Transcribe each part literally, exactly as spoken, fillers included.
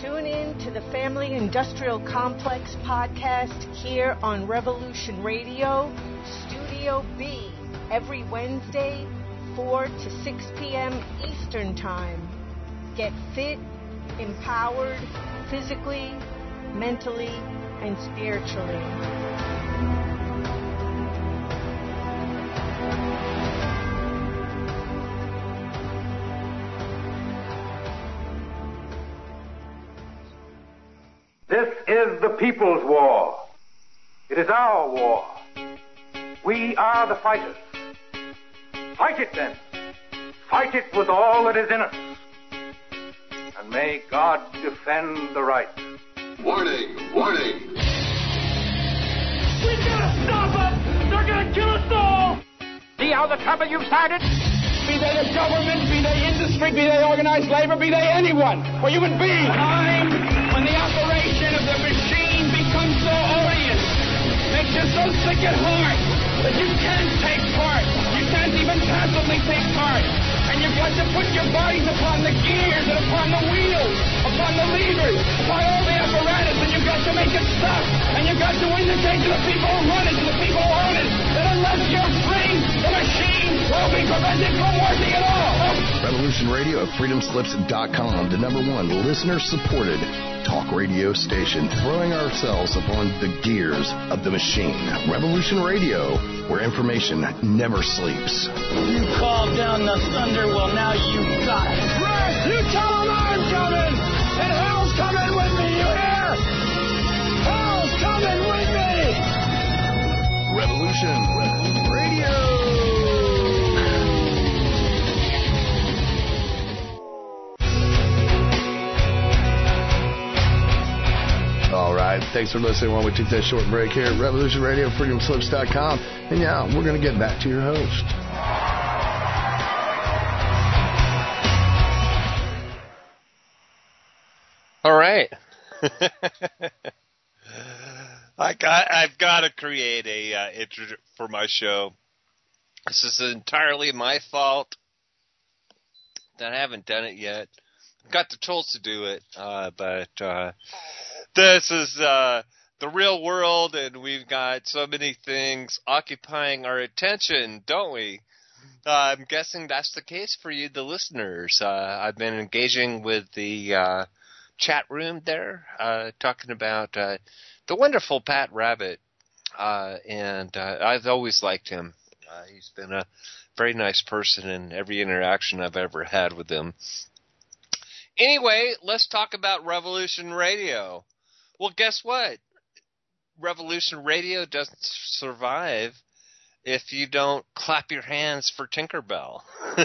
Tune in to the Family Industrial Complex podcast here on Revolution Radio, Studio B, every Wednesday, four to six p.m. Eastern Time. Get fit, empowered, physically, mentally, and spiritually. This is the people's war. It is our war. We are the fighters. Fight it then. Fight it with all that is in us. And may God defend the right. Warning! Warning! We gotta stop them! They're gonna kill us all! See how the trouble you've started? Be they the government, be they industry, be they organized labor, be they anyone, or human beings. Time when the operation of the machine becomes so odious, makes you so sick at heart that you can't take part. You can't even passively take part. And you've got to put your bodies upon the gears and upon the wheels, upon the levers, upon all the apparatus, and you've got to make it stop. And you've got to indicate to the people who run it, to the people who own it, that unless you're free, the machine will be prevented from working at all. Revolution Radio at freedom slips dot com, the number one listener-supported talk radio station, throwing ourselves upon the gears of the machine. Revolution Radio, where information never sleeps. You called down the thunder, well now you got it. Right, you tell them I'm coming, and hell's coming with me, you hear? Hell's coming with me! Revolution Radio! All right, thanks for listening while we take that short break here at Revolution Radio, freedom slips dot com. And yeah, we're going to get back to your host. All right. I got, I've got to create a uh, intro for my show. This is entirely my fault that I haven't done it yet. I've got the tools to do it, uh, but uh, this is uh, the real world, and we've got so many things occupying our attention, don't we? Uh, I'm guessing that's the case for you, the listeners. Uh, I've been engaging with the uh, chat room there, uh, talking about uh, the wonderful Pat Rabbit, uh, and uh, I've always liked him. Uh, he's been a very nice person in every interaction I've ever had with him. Anyway, let's talk about Revolution Radio. Well, guess what? Revolution Radio doesn't survive if you don't clap your hands for Tinkerbell.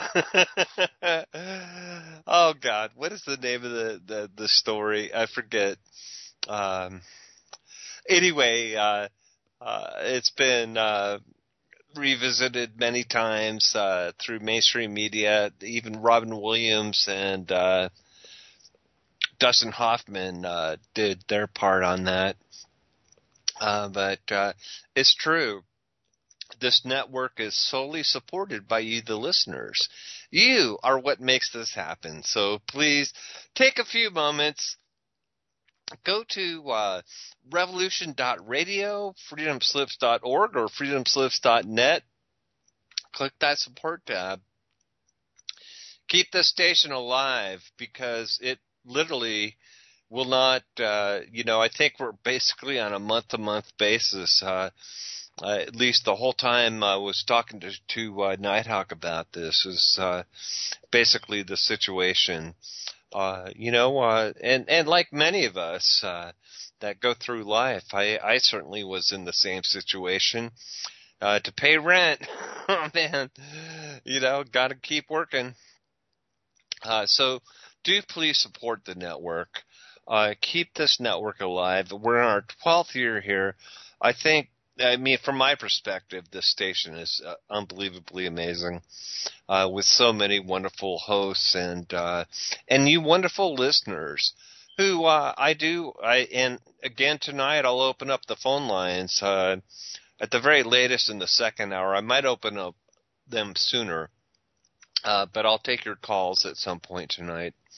Oh, God. What is the name of the, the, the story? I forget. Um, anyway, uh, uh, it's been uh, revisited many times uh, through mainstream media. Even Robin Williams and uh, Dustin Hoffman uh, did their part on that. Uh, but uh, it's true. This network is solely supported by you, the listeners. You are what makes this happen. So please take a few moments. Go to uh, revolution dot radio, freedom slips dot org, or freedom slips dot net. Click that support tab. Keep this station alive, because it literally will not, uh, you know, I think we're basically on a month-to-month basis. Uh, uh, at least the whole time I was talking to, to uh, Nighthawk about this is uh, basically the situation. Uh, you know, uh, and, and like many of us uh, that go through life, I, I certainly was in the same situation. Uh, to pay rent, oh man, you know, got to keep working. Uh, so do please support the network. Uh, keep this network alive. We're in our twelfth year here. I think, I mean, from my perspective, this station is uh, unbelievably amazing, uh, with so many wonderful hosts and uh, and you wonderful listeners who uh, I do. I and again tonight I'll open up the phone lines uh, at the very latest in the second hour. I might open up them sooner, uh, but I'll take your calls at some point tonight.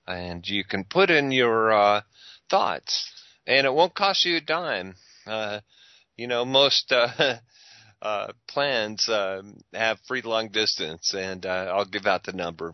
and you can put in your uh, thoughts, and it won't cost you a dime. Uh, you know, most uh, uh, plans uh, have free long distance, and uh, I'll give out the number.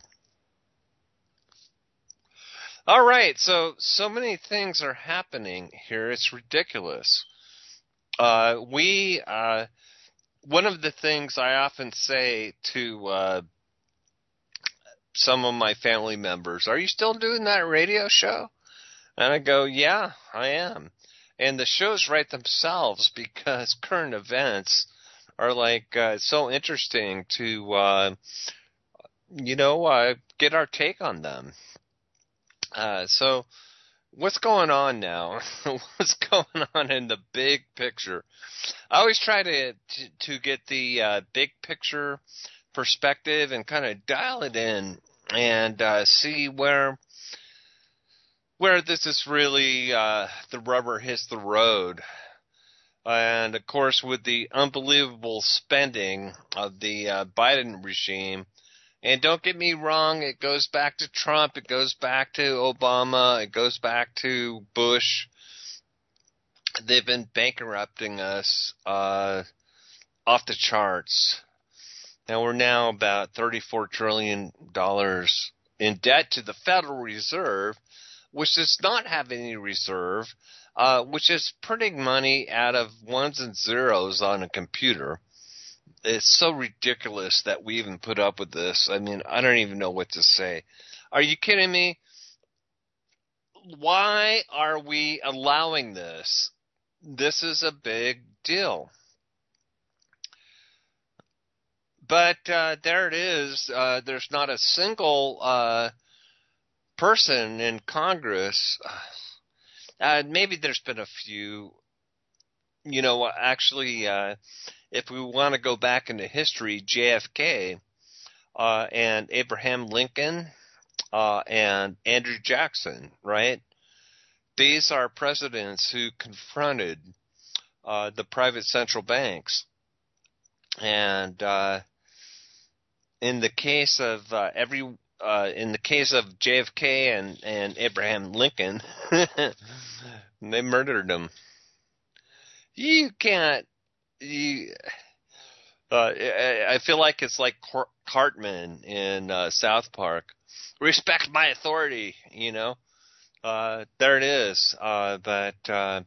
All right, so so many things are happening here. It's ridiculous. Uh, we uh, one of the things I often say to uh, some of my family members, "Are you still doing that radio show?" And I go, "Yeah, I am." And the shows write themselves because current events are like uh, so interesting to uh, you know uh, get our take on them. Uh, so what's going on now? What's going on in the big picture? I always try to to, to get the uh, big picture perspective and kind of dial it in and uh, see where where this is really uh, the rubber hits the road. And of course, with the unbelievable spending of the uh, Biden regime. And don't get me wrong, it goes back to Trump, it goes back to Obama, it goes back to Bush. They've been bankrupting us uh, off the charts. Now we're now about thirty-four trillion dollars in debt to the Federal Reserve, which does not have any reserve, uh, which is printing money out of ones and zeros on a computer. It's so ridiculous that we even put up with this. I mean, I don't even know what to say. Are you kidding me? Why are we allowing this? This is a big deal. But uh, there it is. Uh, there's not a single uh, person in Congress. Uh, maybe there's been a few. You know, actually... Uh, If we want to go back into history, J F K uh, and Abraham Lincoln uh, and Andrew Jackson, right? These are presidents who confronted uh, the private central banks. And uh, in the case of uh, every, uh, in the case of J F K and, and Abraham Lincoln, they murdered them. You can't. You, uh, I feel like it's like Cartman in uh, South Park. Respect my authority, you know. Uh, there it is. Uh, but uh,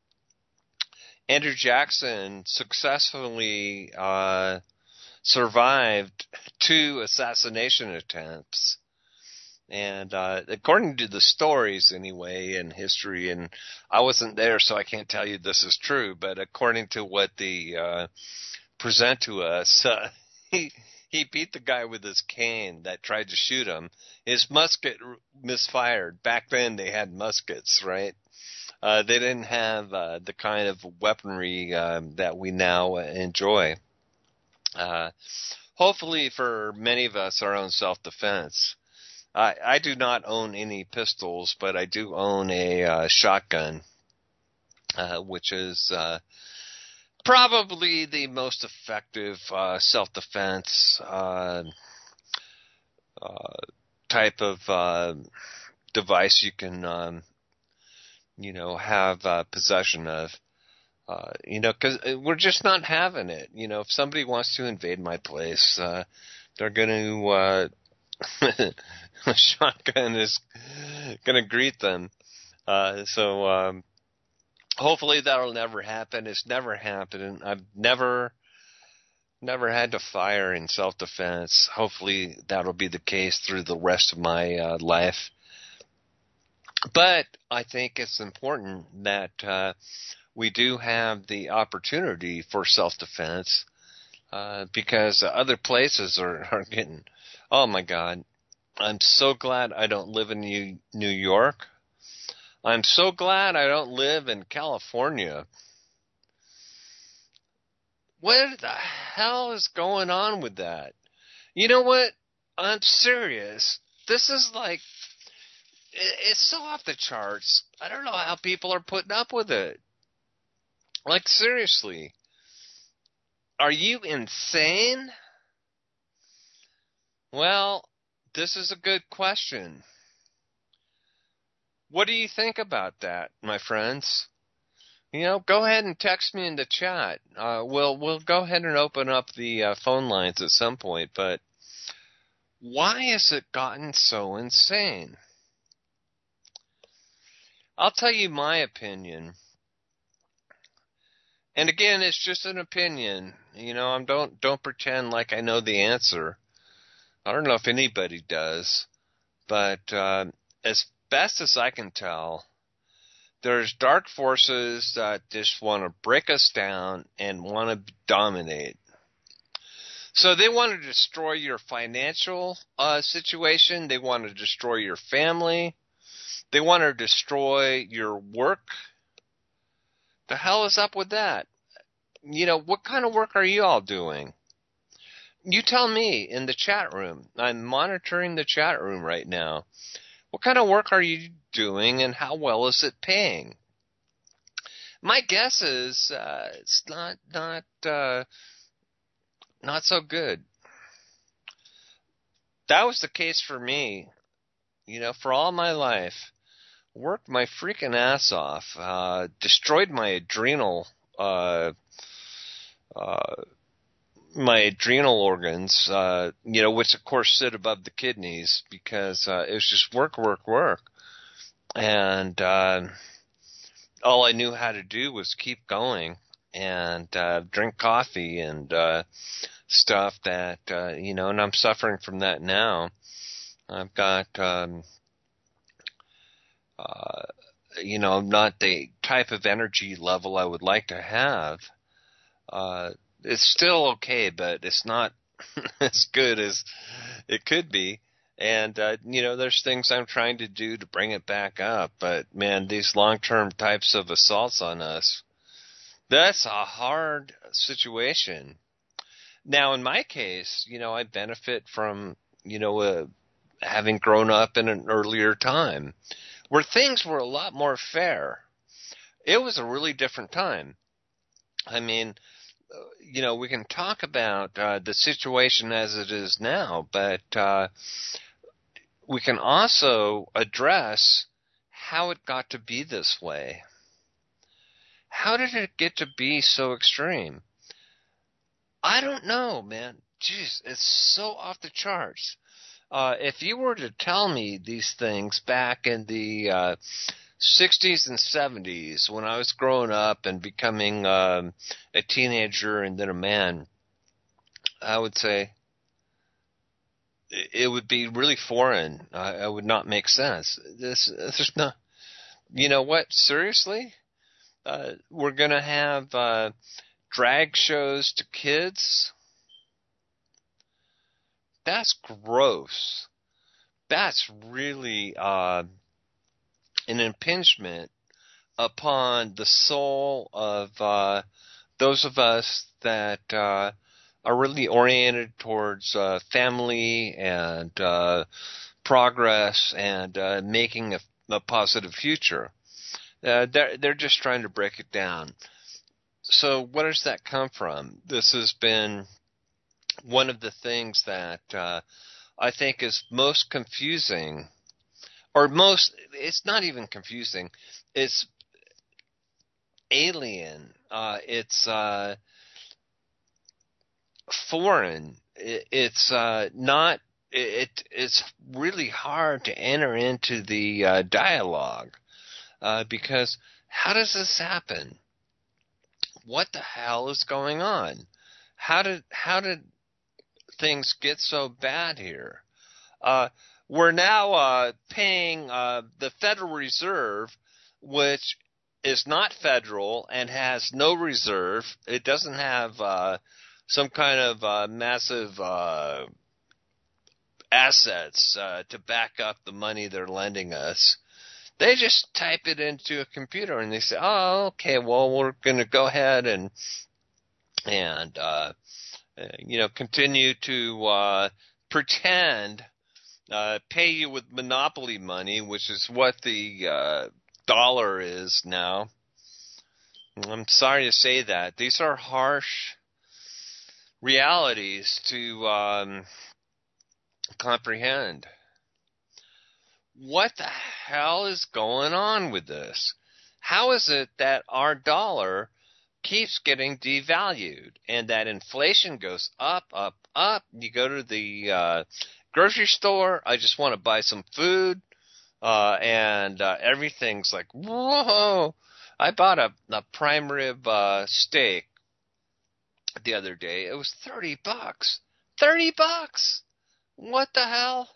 Andrew Jackson successfully uh, survived two assassination attempts. And uh, according to the stories, anyway, in history, and I wasn't there, so I can't tell you this is true, but according to what the uh, present to us, uh, he he beat the guy with his cane that tried to shoot him. His musket misfired. Back then, they had muskets, right? Uh, they didn't have uh, the kind of weaponry uh, that we now enjoy. Uh, hopefully, for many of us, our own self-defense. I, I do not own any pistols, but I do own a uh, shotgun, uh, which is uh, probably the most effective uh, self-defense uh, uh, type of uh, device you can, um, you know, have uh, possession of. Uh, you know, because we're just not having it. You know, if somebody wants to invade my place, uh, they're going to. Uh, a shotgun is going to greet them. Uh, so um, hopefully that'll never happen. It's never happened. I've never, never had to fire in self-defense. Hopefully that'll be the case through the rest of my uh, life. But I think it's important that uh, we do have the opportunity for self-defense uh, because other places are, are getting... Oh, my God. I'm so glad I don't live in New, New York. I'm so glad I don't live in California. What the hell is going on with that? You know what? I'm serious. This is like, it's so off the charts. I don't know how people are putting up with it. Like, seriously. Are you insane? Well, this is a good question. What do you think about that, my friends? You know, go ahead and text me in the chat. Uh, we'll we'll go ahead and open up the uh, phone lines at some point. But why has it gotten so insane? I'll tell you my opinion. And again, it's just an opinion. You know, I'm don't don't pretend like I know the answer. I don't know if anybody does, but uh, as best as I can tell, there's dark forces that just want to break us down and want to dominate. So they want to destroy your financial uh, situation. They want to destroy your family. They want to destroy your work. The hell is up with that? You know, what kind of work are you all doing? You tell me in the chat room. I'm monitoring the chat room right now. What kind of work are you doing, and how well is it paying? My guess is uh, it's not not uh, not so good. That was the case for me. You know, for all my life, worked my freaking ass off, uh, destroyed my adrenal. Uh, uh, my adrenal organs, uh, you know, which of course sit above the kidneys, because uh, it was just work, work, work. And uh, all I knew how to do was keep going and uh, drink coffee and uh, stuff that, uh, you know, and I'm suffering from that now. I've got, um, uh, you know, not the type of energy level I would like to have. Uh, it's still okay, but it's not as good as it could be. And, uh, you know, there's things I'm trying to do to bring it back up. But, man, these long-term types of assaults on us, that's a hard situation. Now, in my case, you know, I benefit from, you know, uh, having grown up in an earlier time where things were a lot more fair. It was a really different time. I mean, you know, we can talk about uh, the situation as it is now, but uh, we can also address how it got to be this way. How did it get to be so extreme? I don't know, man. Jeez, it's so off the charts. Uh, if you were to tell me these things back in the uh, sixties and seventies, when I was growing up and becoming um, a teenager and then a man, I would say it would be really foreign. I, I would not make sense. This, this is not. You know what? Seriously, uh, we're gonna have uh, drag shows to kids. That's gross. That's really uh, an impingement upon the soul of uh, those of us that uh, are really oriented towards uh, family and uh, progress and uh, making a, a positive future. Uh, they're, they're just trying to break it down. So where does that come from? This has been one of the things that uh, I think is most confusing, or most, it's not even confusing, it's alien, uh, it's uh, foreign, it, it's uh, not, it, it's really hard to enter into the uh, dialogue, uh, because how does this happen? What the hell is going on? How did, how did things get so bad here? Uh, we're now uh, paying uh, the Federal Reserve, which is not federal and has no reserve. It doesn't have uh, some kind of uh, massive uh, assets uh, to back up the money they're lending us. They just type it into a computer and they say, "Oh, okay, well, we're going to go ahead and and uh, you know continue to uh, pretend." Uh, pay you with monopoly money, which is what the uh, dollar is now. I'm sorry to say that. These are harsh realities to um, comprehend. what the hell is going on with this? How is it that our dollar keeps getting devalued and that inflation goes up, up, up? You go to the uh, grocery store, I just want to buy some food, uh, and uh, everything's like, whoa. I bought a, a prime rib uh, steak the other day. It was thirty bucks. thirty bucks! What the hell?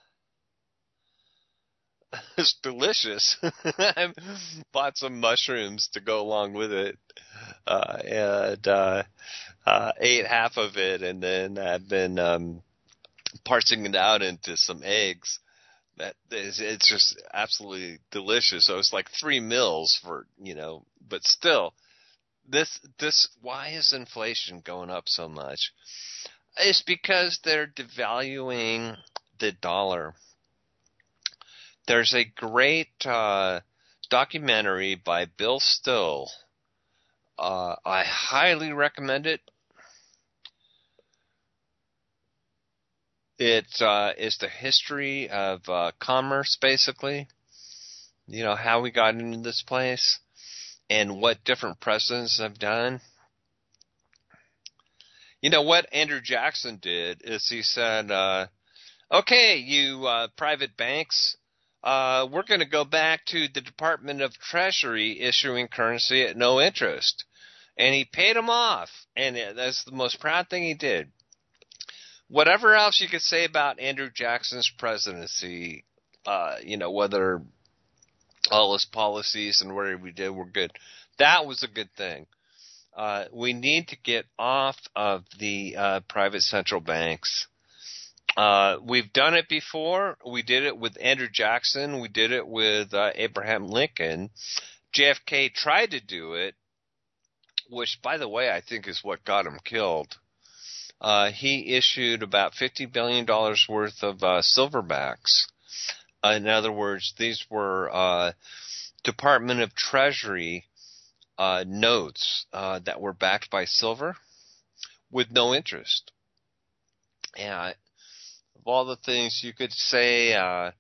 It's delicious. I bought some mushrooms to go along with it, uh, and uh, uh, ate half of it, and then I've been um, parsing it out into some eggs. That is, it's just absolutely delicious. So it's like three meals for, you know, but still, this this why is inflation going up so much? It's because they're devaluing the dollar. There's a great uh, documentary by Bill Still. Uh, I highly recommend it. It uh, is the history of uh, commerce, basically. You know, how we got into this place and what different presidents have done. You know, what Andrew Jackson did is he said, uh, okay, you uh, private banks, Uh, we're going to go back to the Department of Treasury issuing currency at no interest. And he paid them off. And that's the most proud thing he did. Whatever else you could say about Andrew Jackson's presidency, uh, you know, whether all his policies and whatever we did were good, that was a good thing. Uh, we need to get off of the uh, private central banks. Uh, we've done it before. We did it with Andrew Jackson. We did it with uh, Abraham Lincoln. J F K tried to do it, which, by the way, I think is what got him killed. Uh, he issued about fifty billion dollars worth of uh, silverbacks. Uh, in other words, these were uh, Department of Treasury uh, notes uh, that were backed by silver with no interest. And of all the things you could say, uh,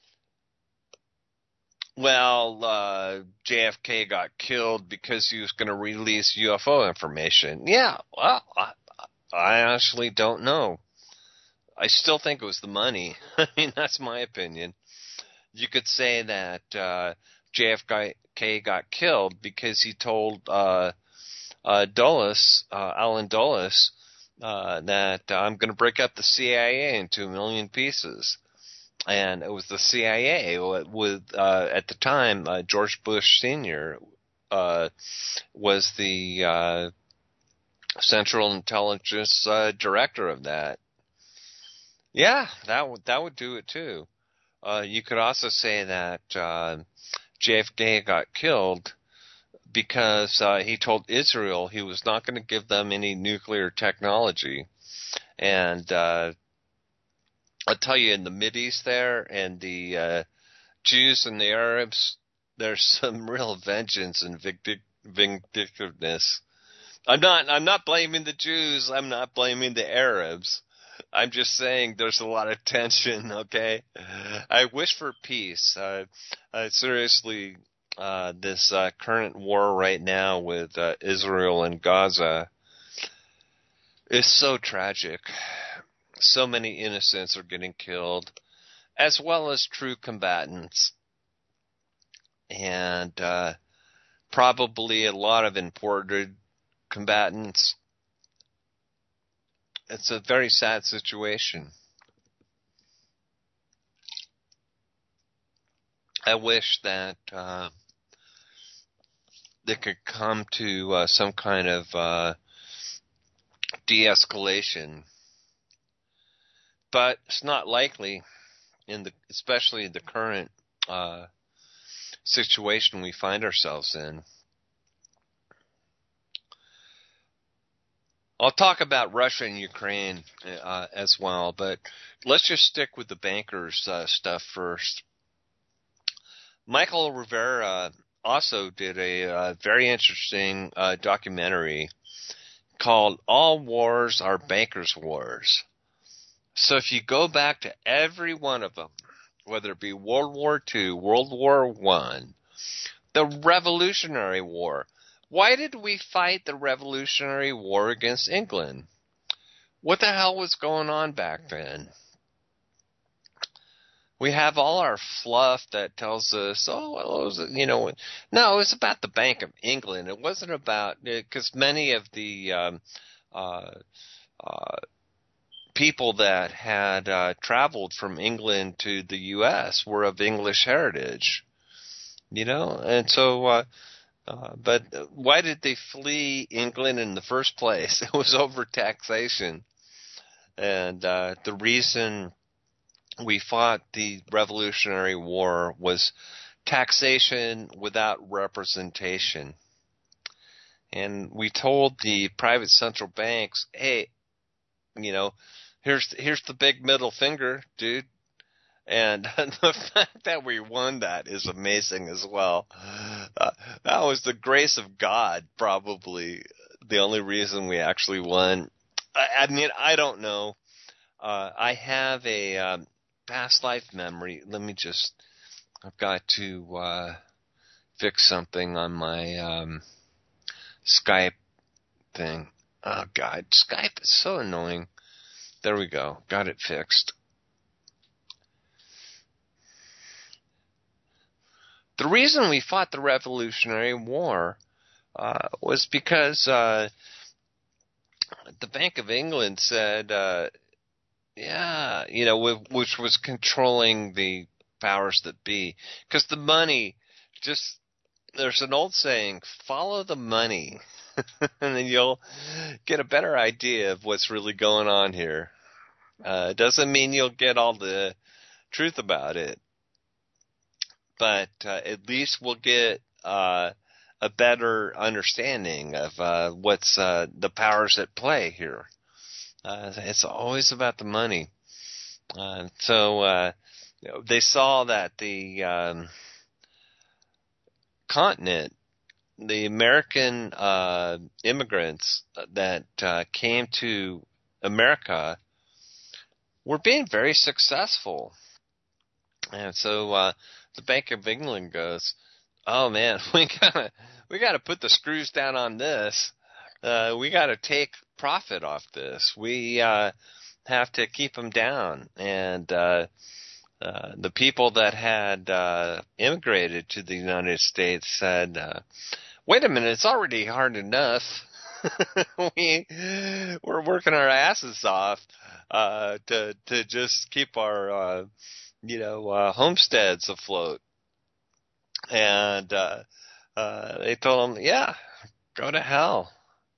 well, uh, J F K got killed because he was going to release U F O information. Yeah, well, I, I honestly don't know. I still think it was the money. I mean, that's my opinion. You could say that uh, J F K got killed because he told uh, uh, Dulles, uh, Allen Dulles, Uh, that uh, I'm going to break up the C I A into a million pieces. And it was the C I A with, uh, at the time, uh, George Bush Senior uh, was the uh, Central Intelligence uh, Director of that. Yeah, that would, that would do it too. Uh, you could also say that uh, J F K got killed because uh, he told Israel he was not going to give them any nuclear technology. And uh, I'll tell you, in the Mideast there, and the uh, Jews and the Arabs, there's some real vengeance and vindictiveness. I'm not, I'm not blaming the Jews. I'm not blaming the Arabs. I'm just saying there's a lot of tension, okay? I wish for peace. Uh, I seriously... Uh, this uh, current war right now with uh, Israel and Gaza is so tragic. So many innocents are getting killed, as well as true combatants. And uh, probably a lot of imported combatants. It's a very sad situation. I wish that uh, they could come to uh, some kind of uh, de-escalation, but it's not likely, in the especially the current uh, situation we find ourselves in. I'll talk about Russia and Ukraine uh, as well, but let's just stick with the bankers uh, stuff first. Michael Rivera also did a uh, very interesting uh, documentary called All Wars Are Bankers' Wars. So if you go back to every one of them, whether it be World War Two, World War One, the Revolutionary War. Why did we fight the Revolutionary War against England? What the hell was going on back then? We have all our fluff that tells us, oh, well, it was, you know, no, it was about the Bank of England. It wasn't about, because many of the um, uh, uh, people that had uh, traveled from England to the U S were of English heritage, you know, and so, uh, uh, but why did they flee England in the first place? It was over taxation. And uh, the reason we fought the Revolutionary War was taxation without representation. And we told the private central banks, hey, you know, here's here's the big middle finger, dude. And the fact that we won that is amazing as well. Uh, that was the grace of God, probably the only reason we actually won. I, I mean, I don't know. Uh, I have a um, past life memory. Let me just, I've got to uh, fix something on my um, Skype thing. Oh, God, Skype is so annoying. There we go. Got it fixed. The reason we fought the Revolutionary War uh, was because uh, the Bank of England said, uh, yeah, you know, which was controlling the powers that be. Because the money, just, there's an old saying, follow the money, and then you'll get a better idea of what's really going on here. Uh, it doesn't mean you'll get all the truth about it, but uh, at least we'll get uh, a better understanding of uh, what's uh, the powers at play here. Uh, it's always about the money. Uh, so uh, you know, they saw that the um, continent, the American uh, immigrants that uh, came to America were being very successful. And so uh, the Bank of England goes, oh, man, we gotta, we gotta put the screws down on this. Uh, we got to take profit off this. We uh, have to keep them down. And uh, uh, the people that had uh, immigrated to the United States said, uh, wait a minute, it's already hard enough. we, we're working our asses off uh, to to just keep our, uh, you know, uh, homesteads afloat. And uh, uh, they told them, yeah, go to hell.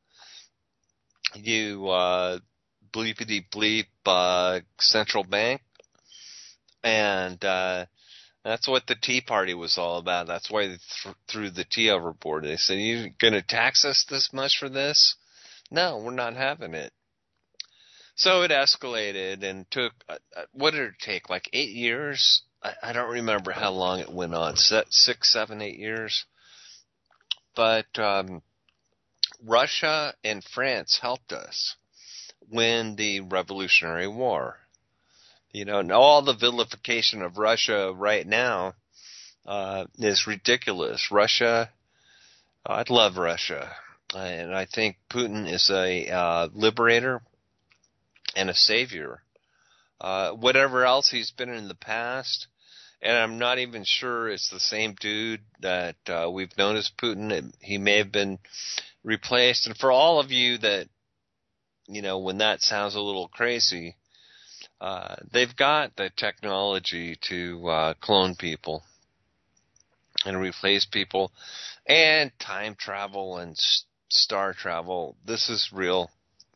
You uh, bleepity bleep uh, central bank, and uh, that's what the Tea Party was all about. That's why they th- threw the tea overboard. They said, "You going to tax us this much for this? No, we're not having it." So it escalated and took. Uh, what did it take? Like eight years? I, I don't remember how long it went on. Six, seven, eight years. But um, Russia and France helped us win the Revolutionary War. You know, and all the vilification of Russia right now uh, is ridiculous. Russia, I'd love Russia. And I think Putin is a uh, liberator and a savior. Uh, whatever else he's been in the past, and I'm not even sure it's the same dude that uh, we've known as Putin. It, he may have been replaced. And for all of you that, you know, when that sounds a little crazy, uh, they've got the technology to uh, clone people and replace people, and time travel and s- star travel. This is real.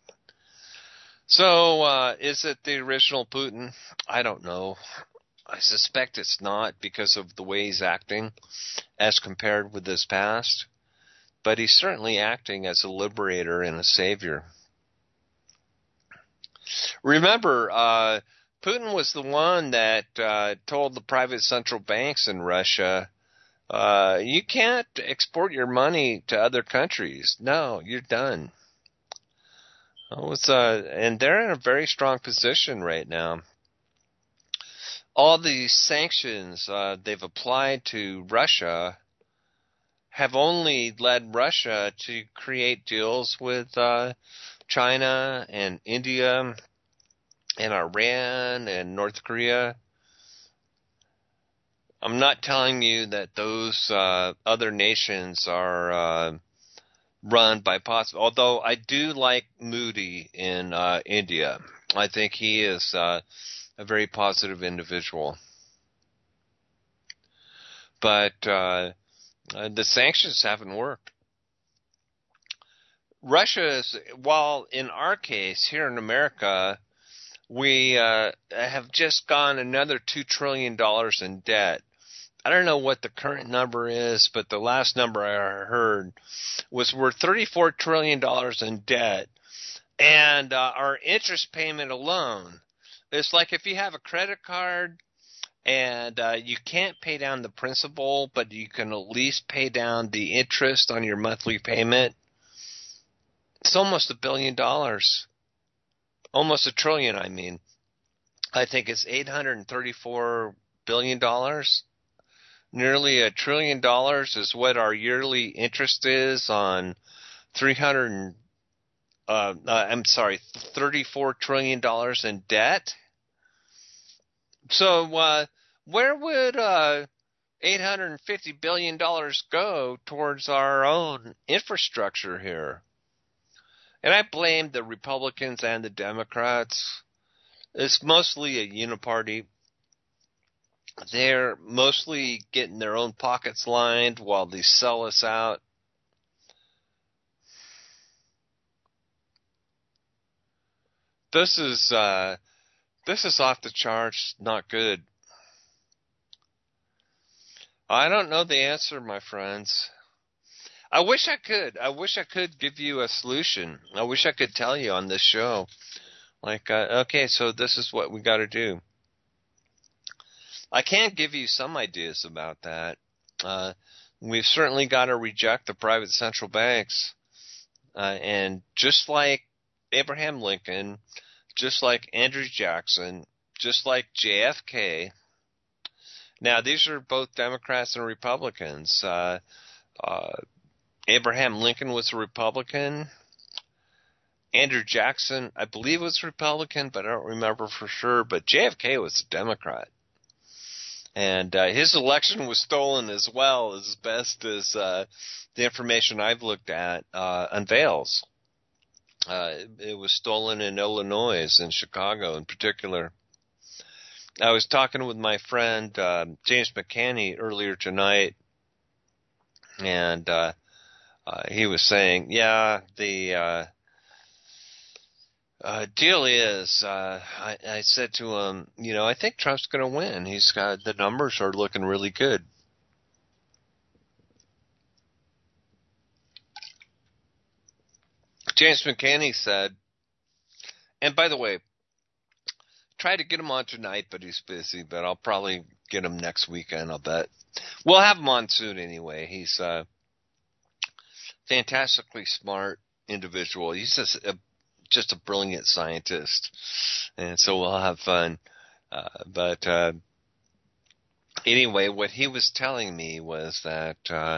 So, uh, is it the original Putin? I don't know. I suspect it's not because of the way he's acting as compared with his past. But he's certainly acting as a liberator and a savior. Remember, uh, Putin was the one that uh, told the private central banks in Russia, uh, you can't export your money to other countries. No, you're done. It was, uh, and they're in a very strong position right now. all these sanctions uh, they've applied to Russia have only led Russia to create deals with uh, China and India and Iran and North Korea. I'm not telling you that those uh, other nations are uh, run by positive, although I do like Modi in uh, India. I think he is uh, a very positive individual. But uh, uh, the sanctions haven't worked. Russia is, while in our case here in America, we uh, have just gone another two trillion dollars in debt. I don't know what the current number is, but the last number I heard was we're thirty-four trillion dollars in debt. And uh, our interest payment alone, it's like if you have a credit card and uh, you can't pay down the principal, but you can at least pay down the interest on your monthly payment. It's almost a billion dollars. Almost a trillion, I mean. I think it's eight hundred thirty-four billion dollars. Nearly a trillion dollars is what our yearly interest is on three hundred. Uh, uh, I'm sorry, thirty-four trillion dollars in debt. So uh, where would uh, eight hundred fifty billion dollars go towards our own infrastructure here? And I blame the Republicans and the Democrats. It's mostly a uniparty. They're mostly getting their own pockets lined while they sell us out. This is uh, this is off the charts, not good. I don't know the answer, my friends. I wish I could. I wish I could give you a solution. I wish I could tell you on this show, like, uh, okay, so this is what we got to do. I can give you some ideas about that. Uh, we've certainly got to reject the private central banks, uh, and just like Abraham Lincoln, just like Andrew Jackson, just like J F K. Now, these are both Democrats and Republicans. Uh, uh, Abraham Lincoln was a Republican. Andrew Jackson, I believe, was Republican, but I don't remember for sure. But J F K was a Democrat. And uh, his election was stolen as well, as best as uh, the information I've looked at uh, unveils. Uh, it was stolen in Illinois, in Chicago in particular. I was talking with my friend uh, James McCanney earlier tonight, and uh, uh, he was saying, yeah, the uh, uh, deal is, uh, I, I said to him, you know, I think Trump's going to win. He's got, the numbers are looking really good. James McCanney said, and by the way, try to get him on tonight, but he's busy, but I'll probably get him next weekend, I'll bet. We'll have him on soon anyway. He's a fantastically smart individual. He's just a, just a brilliant scientist, and so we'll have fun. Uh, but uh, anyway, what he was telling me was that uh,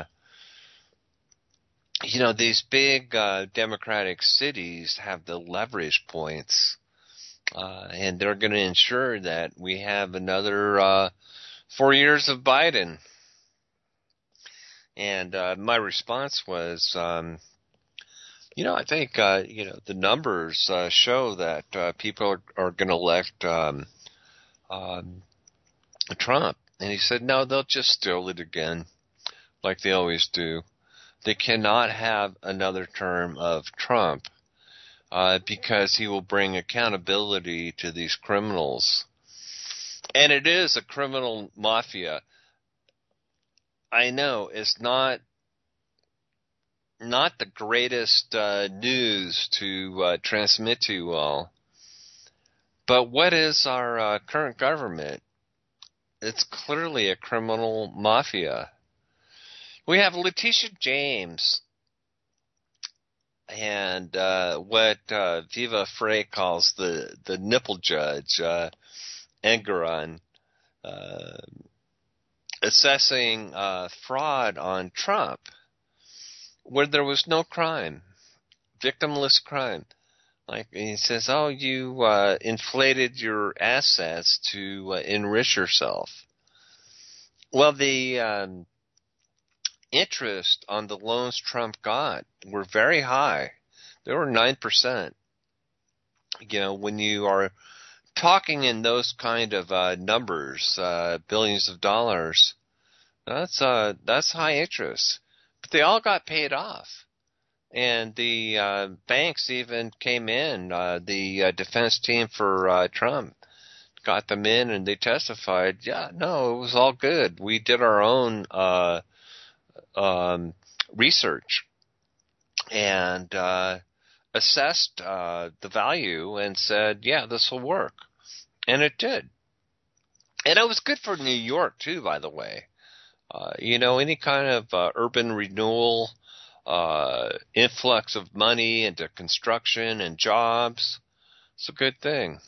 you know, these big uh, democratic cities have the leverage points, uh, and they're going to ensure that we have another uh, four years of Biden. And uh, my response was, um, you know, I think, uh, you know, the numbers uh, show that uh, people are, are going to elect um, um, Trump. And he said, no, they'll just steal it again, like they always do. They cannot have another term of Trump uh, because he will bring accountability to these criminals. And it is a criminal mafia. I know it's not not the greatest uh, news to uh, transmit to you all, but what is our uh, current government? It's clearly a criminal mafia. We have Letitia James and uh, what uh, Viva Frey calls the, the nipple judge, uh, Engoron. uh, assessing uh, fraud on Trump, where there was no crime, victimless crime. Like he says, oh, you uh, inflated your assets to uh, enrich yourself. Well, the um, interest on the loans Trump got were very high. They were nine percent. You know, when you are talking in those kind of uh, numbers, uh, billions of dollars, that's uh, that's high interest. But they all got paid off. And the uh, banks even came in. Uh, the uh, defense team for uh, Trump got them in, and they testified, yeah, no, it was all good. We did our own uh, um, research and uh, assessed uh, the value and said, yeah, this will work. And it did. And it was good for New York, too, by the way. Uh, you know, any kind of uh, urban renewal, uh, influx of money into construction and jobs, it's a good thing.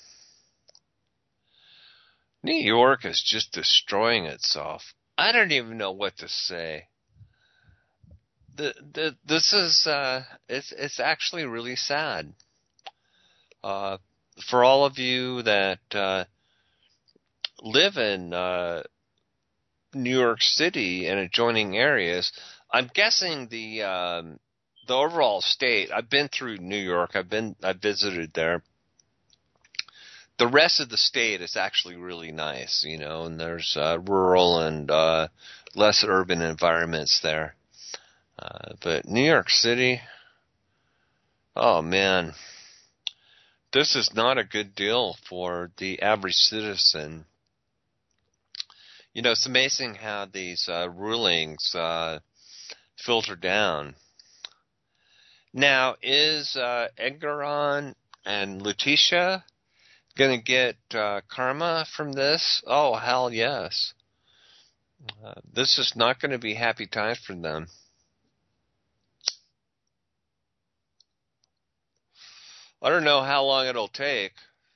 New York is just destroying itself. I don't even know what to say. The, the, this is, uh, it's, it's actually really sad. Uh, for all of you that, uh, live in, uh, New York City and adjoining areas, I'm guessing the, um, the overall state, I've been through New York, I've been, I've visited there. The rest of the state is actually really nice, you know, and there's uh, rural and uh, less urban environments there. Uh, but New York City, oh man, this is not a good deal for the average citizen. You know, it's amazing how these uh, rulings uh, filter down. Now, is uh, Engoron and Letitia going to get uh, karma from this? Oh, hell yes. Uh, this is not going to be happy times for them. I don't know how long it'll take.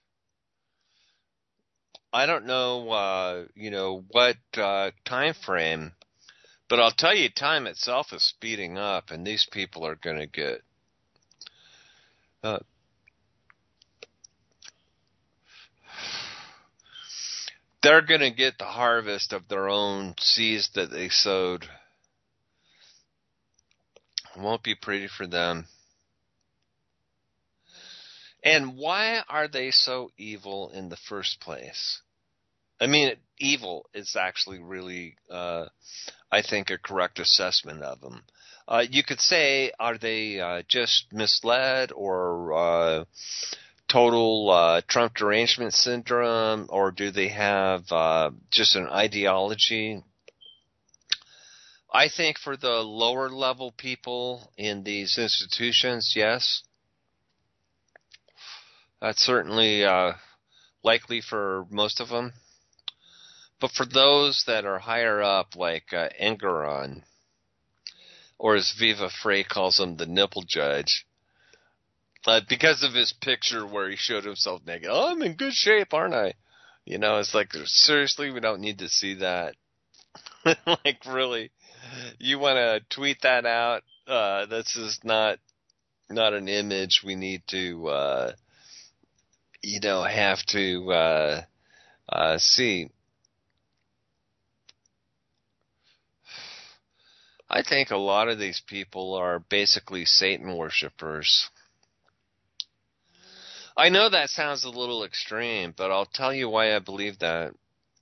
I don't know, uh, you know, what uh, time frame, but I'll tell you, time itself is speeding up, and these people are going to get uh, they're going to get the harvest of their own seeds that they sowed. It won't be pretty for them. And why are they so evil in the first place? I mean, evil is actually really, uh, I think, a correct assessment of them. Uh, you could say, are they uh, just misled or uh, total uh, Trump derangement syndrome, or do they have uh, just an ideology? I think for the lower level people in these institutions, yes. That's certainly uh, likely for most of them. But for those that are higher up, like uh, Engoron, or as Viva Frey calls him, the nipple judge, uh, because of his picture where he showed himself naked, oh, I'm in good shape, aren't I? You know, it's like, seriously, we don't need to see that. Like, really, you want to tweet that out? Uh, this is not not an image we need to... Uh, you know, have to uh, uh, see. I think a lot of these people are basically Satan worshipers. I know that sounds a little extreme, but I'll tell you why I believe that.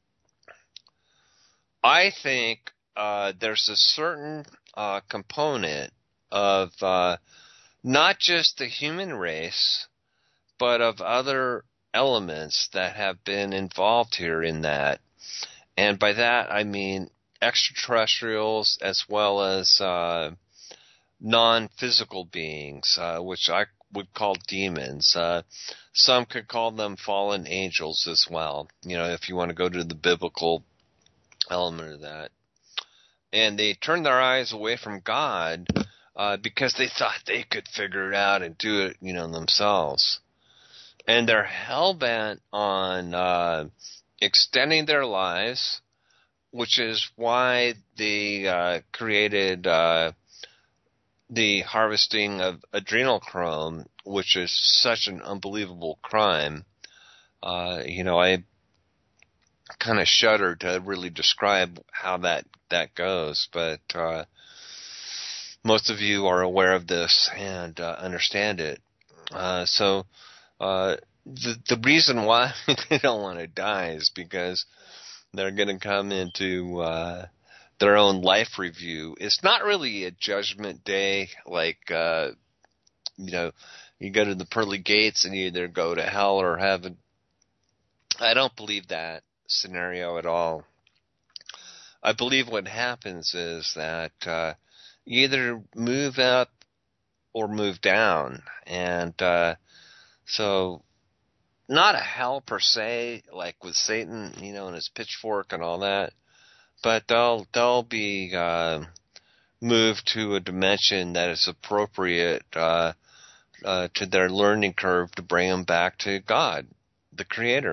I think uh, there's a certain uh, component of uh, not just the human race, but of other elements that have been involved here in that. And by that, I mean extraterrestrials as well as uh, non-physical beings, uh, which I would call demons. Uh, some could call them fallen angels as well, you know, if you want to go to the biblical element of that. And they turned their eyes away from God uh, because they thought they could figure it out and do it, you know, themselves. And they're hell-bent on uh, extending their lives, which is why they uh, created uh, the harvesting of adrenochrome, which is such an unbelievable crime. Uh, you know, I kind of shudder to really describe how that, that goes, but uh, most of you are aware of this and uh, understand it. Uh, so uh, the the reason why they don't want to die is because they're going to come into uh, their own life review. It's not really a judgment day, like uh, you know, you go to the pearly gates and you either go to hell or heaven. I don't believe that scenario at all. I believe what happens is that uh, you either move up or move down, and uh, so not a hell per se, like with Satan, you know, and his pitchfork and all that, but they'll they'll be uh, moved to a dimension that is appropriate uh, uh, to their learning curve to bring them back to God, the Creator.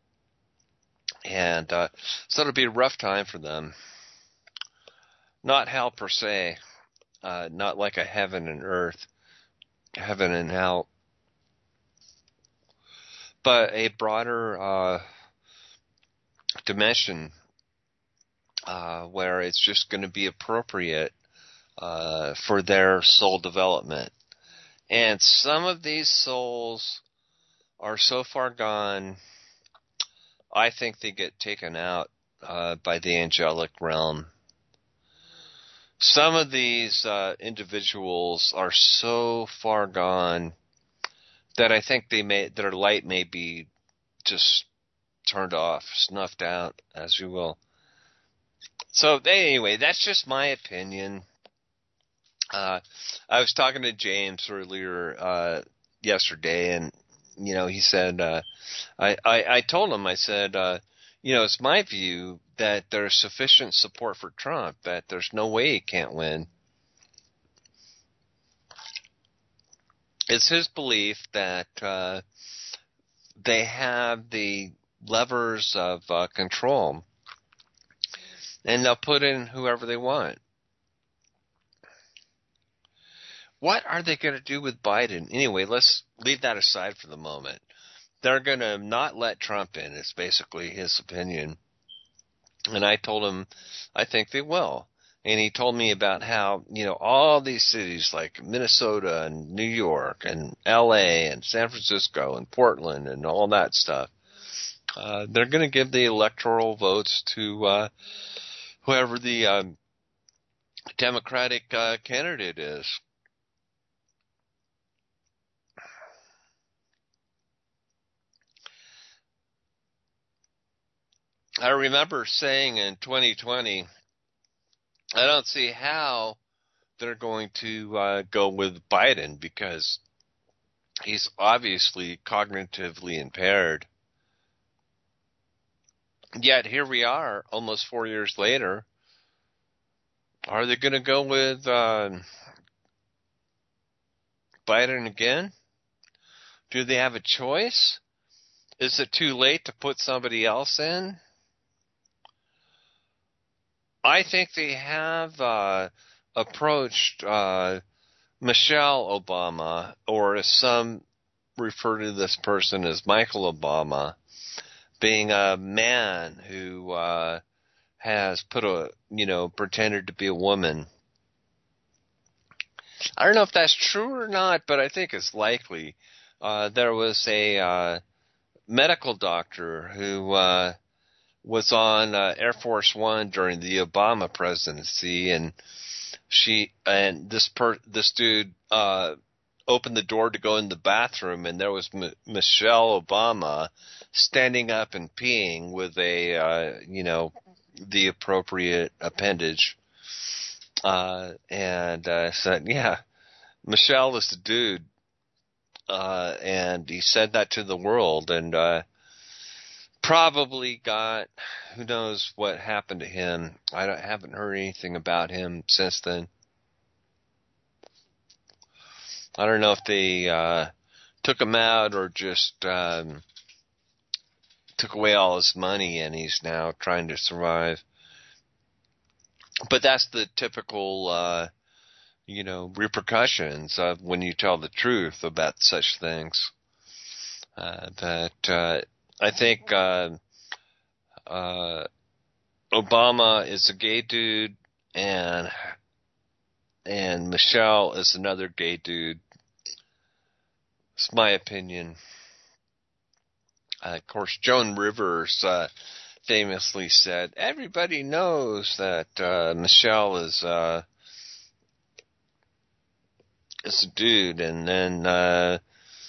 And uh, so it'll be a rough time for them. Not hell per se, uh, not like a heaven and earth, heaven and hell, but a broader uh, dimension uh, where it's just going to be appropriate uh, for their soul development. And some of these souls are so far gone, I think they get taken out uh, by the angelic realm. Some of these uh, individuals are so far gone that I think they may their light may be just turned off, snuffed out, as you will. So anyway, that's just my opinion. Uh, I was talking to James earlier uh, yesterday, and you know, he said, uh, I, I I told him, I said, uh, you know, it's my view that there's sufficient support for Trump, that there's no way he can't win. It's his belief that uh, they have the levers of uh, control, and they'll put in whoever they want. What are they going to do with Biden? Anyway, let's leave that aside for the moment. They're going to not let Trump in. It's basically his opinion. And I told him I think they will. And he told me about how, you know, all these cities like Minnesota and New York and L A and San Francisco and Portland and all that stuff, uh, they're going to give the electoral votes to uh, whoever the um, Democratic uh, candidate is. I remember saying in twenty twenty, I don't see how they're going to uh, go with Biden because he's obviously cognitively impaired. Yet here we are, almost four years later. Are they going to go with uh, Biden again? Do they have a choice? Is it too late to put somebody else in? I think they have uh, approached uh, Michelle Obama, or as some refer to this person as Michael Obama, being a man who uh, has put a, you know, pretended to be a woman. I don't know if that's true or not, but I think it's likely. Uh, there was a uh, medical doctor who uh, was on uh, Air Force One during the Obama presidency, and she and this per this dude uh, opened the door to go in the bathroom, and there was M- Michelle Obama standing up and peeing with a uh, you know the appropriate appendage, uh, and uh, said, "Yeah, Michelle is the dude," uh, and he said that to the world, and. Uh, Probably got, who knows what happened to him. I don't, haven't heard anything about him since then. I don't know if they uh, took him out or just um, took away all his money, and he's now trying to survive. But that's the typical, uh, you know, repercussions of when you tell the truth about such things. Uh, that uh, I think uh, uh, Obama is a gay dude, and and Michelle is another gay dude. It's my opinion. Uh, of course, Joan Rivers uh, famously said, "Everybody knows that uh, Michelle is uh, is a dude," and then uh,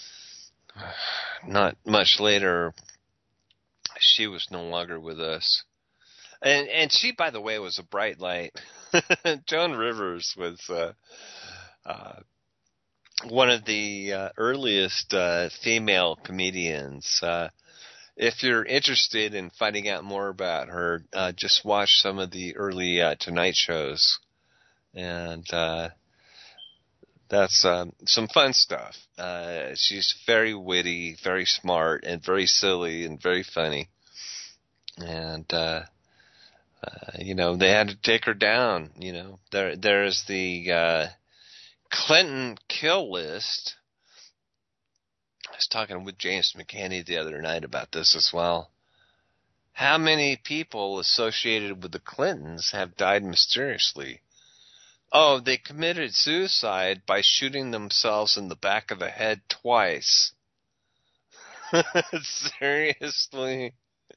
not much later, she was no longer with us. And and she, by the way, was a bright light. Joan Rivers was uh, uh, one of the uh, earliest uh, female comedians. Uh, if you're interested in finding out more about her, uh, just watch some of the early uh, Tonight shows. And uh, that's um, some fun stuff. Uh, she's very witty, very smart, and very silly, and very funny. And, uh, uh, you know, they had to take her down. You know, there there's the uh, Clinton kill list. I was talking with James McCanny the other night about this as well. How many people associated with the Clintons have died mysteriously? Oh, they committed suicide by shooting themselves in the back of the head twice. Seriously?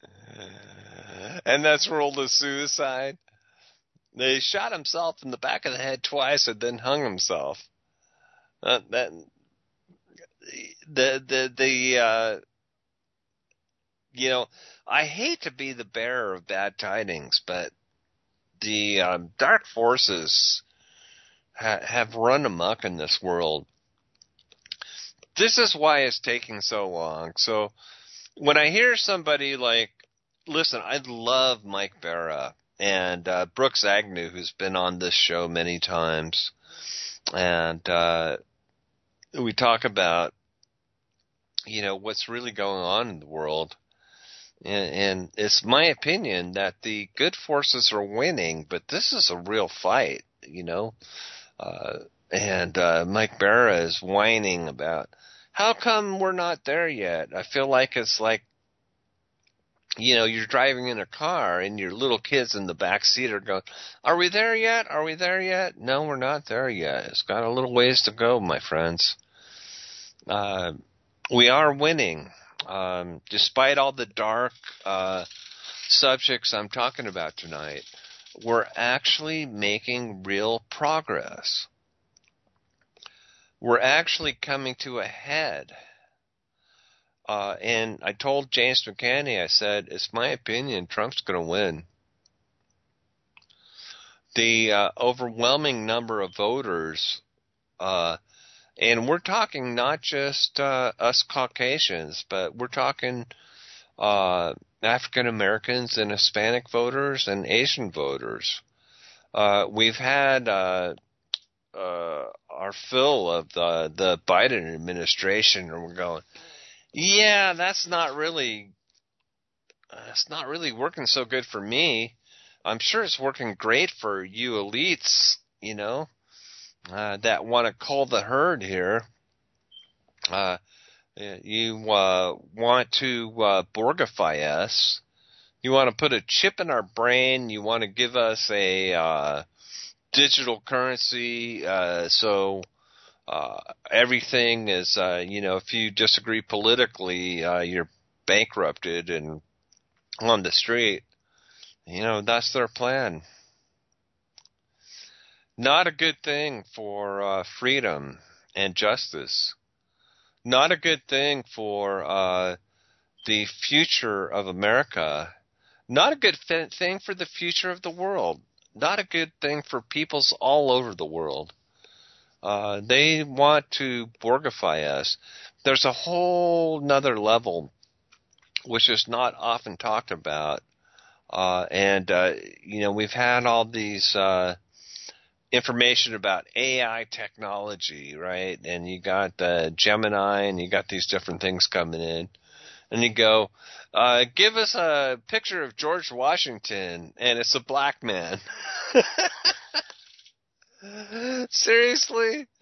And that's ruled as suicide? They shot himself in the back of the head twice and then hung himself. Uh, that the the the uh, you know, I hate to be the bearer of bad tidings, but the um, dark forces ha- have run amok in this world. This is why it's taking so long. So when I hear somebody like, listen, I love Mike Barra and uh, Brooks Agnew, who's been on this show many times, and uh, we talk about, you know, what's really going on in the world. And, and it's my opinion that the good forces are winning, but this is a real fight, you know. Uh, and uh, Mike Barra is whining about, how come we're not there yet? I feel like it's like, you know, you're driving in a car and your little kids in the back seat are going, are we there yet? Are we there yet? No, we're not there yet. It's got a little ways to go, my friends. Uh, we are winning. Um, despite all the dark uh, subjects I'm talking about tonight, we're actually making real progress. We're actually coming to a head. Uh, and I told James McCanny, I said, it's my opinion Trump's going to win. The uh, overwhelming number of voters, uh, and we're talking not just uh, us Caucasians, but we're talking uh, African Americans and Hispanic voters and Asian voters. Uh, we've had uh, uh, our fill of the, the Biden administration, and we're going, yeah, that's not really, that's not really working so good for me. I'm sure it's working great for you elites, you know, uh, that want to cull the herd here. Uh, you uh, want to uh, Borgify us. You want to put a chip in our brain. You want to give us a uh, digital currency, uh, so uh, everything is, uh, you know, if you disagree politically, uh, you're bankrupted and on the street. You know, that's their plan. Not a good thing for uh, freedom and justice. Not a good thing for uh, the future of America. Not a good th- thing for the future of the world. Not a good thing for peoples all over the world. Uh, they want to Borgify us. There's a whole nother level which is not often talked about. Uh, and, uh, you know, we've had all these uh, information about A I technology, right? And you got uh, Gemini and you got these different things coming in. And you go, Uh, give us a picture of George Washington, and it's a black man. Seriously?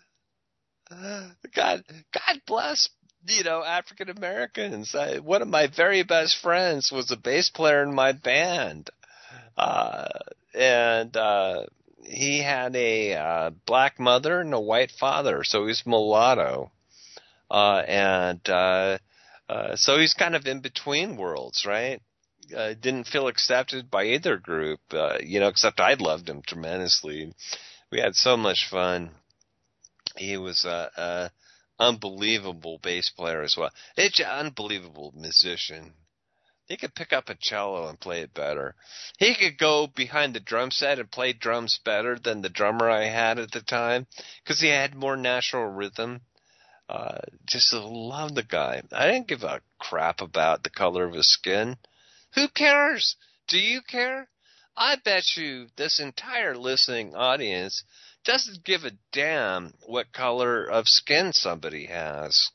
God, God bless, you know, African Americans. I, one of my very best friends was a bass player in my band, uh, and uh, he had a uh, black mother and a white father, so he's mulatto, uh, and uh, uh, so he's kind of in between worlds, right? Uh, didn't feel accepted by either group, uh, you know, except I loved him tremendously. We had so much fun. He was a, a unbelievable bass player as well. It's an unbelievable musician. He could pick up a cello and play it better. He could go behind the drum set and play drums better than the drummer I had at the time because he had more natural rhythm. Uh, just love the guy. I didn't give a crap about the color of his skin. Who cares? Do you care? I bet you this entire listening audience doesn't give a damn what color of skin somebody has.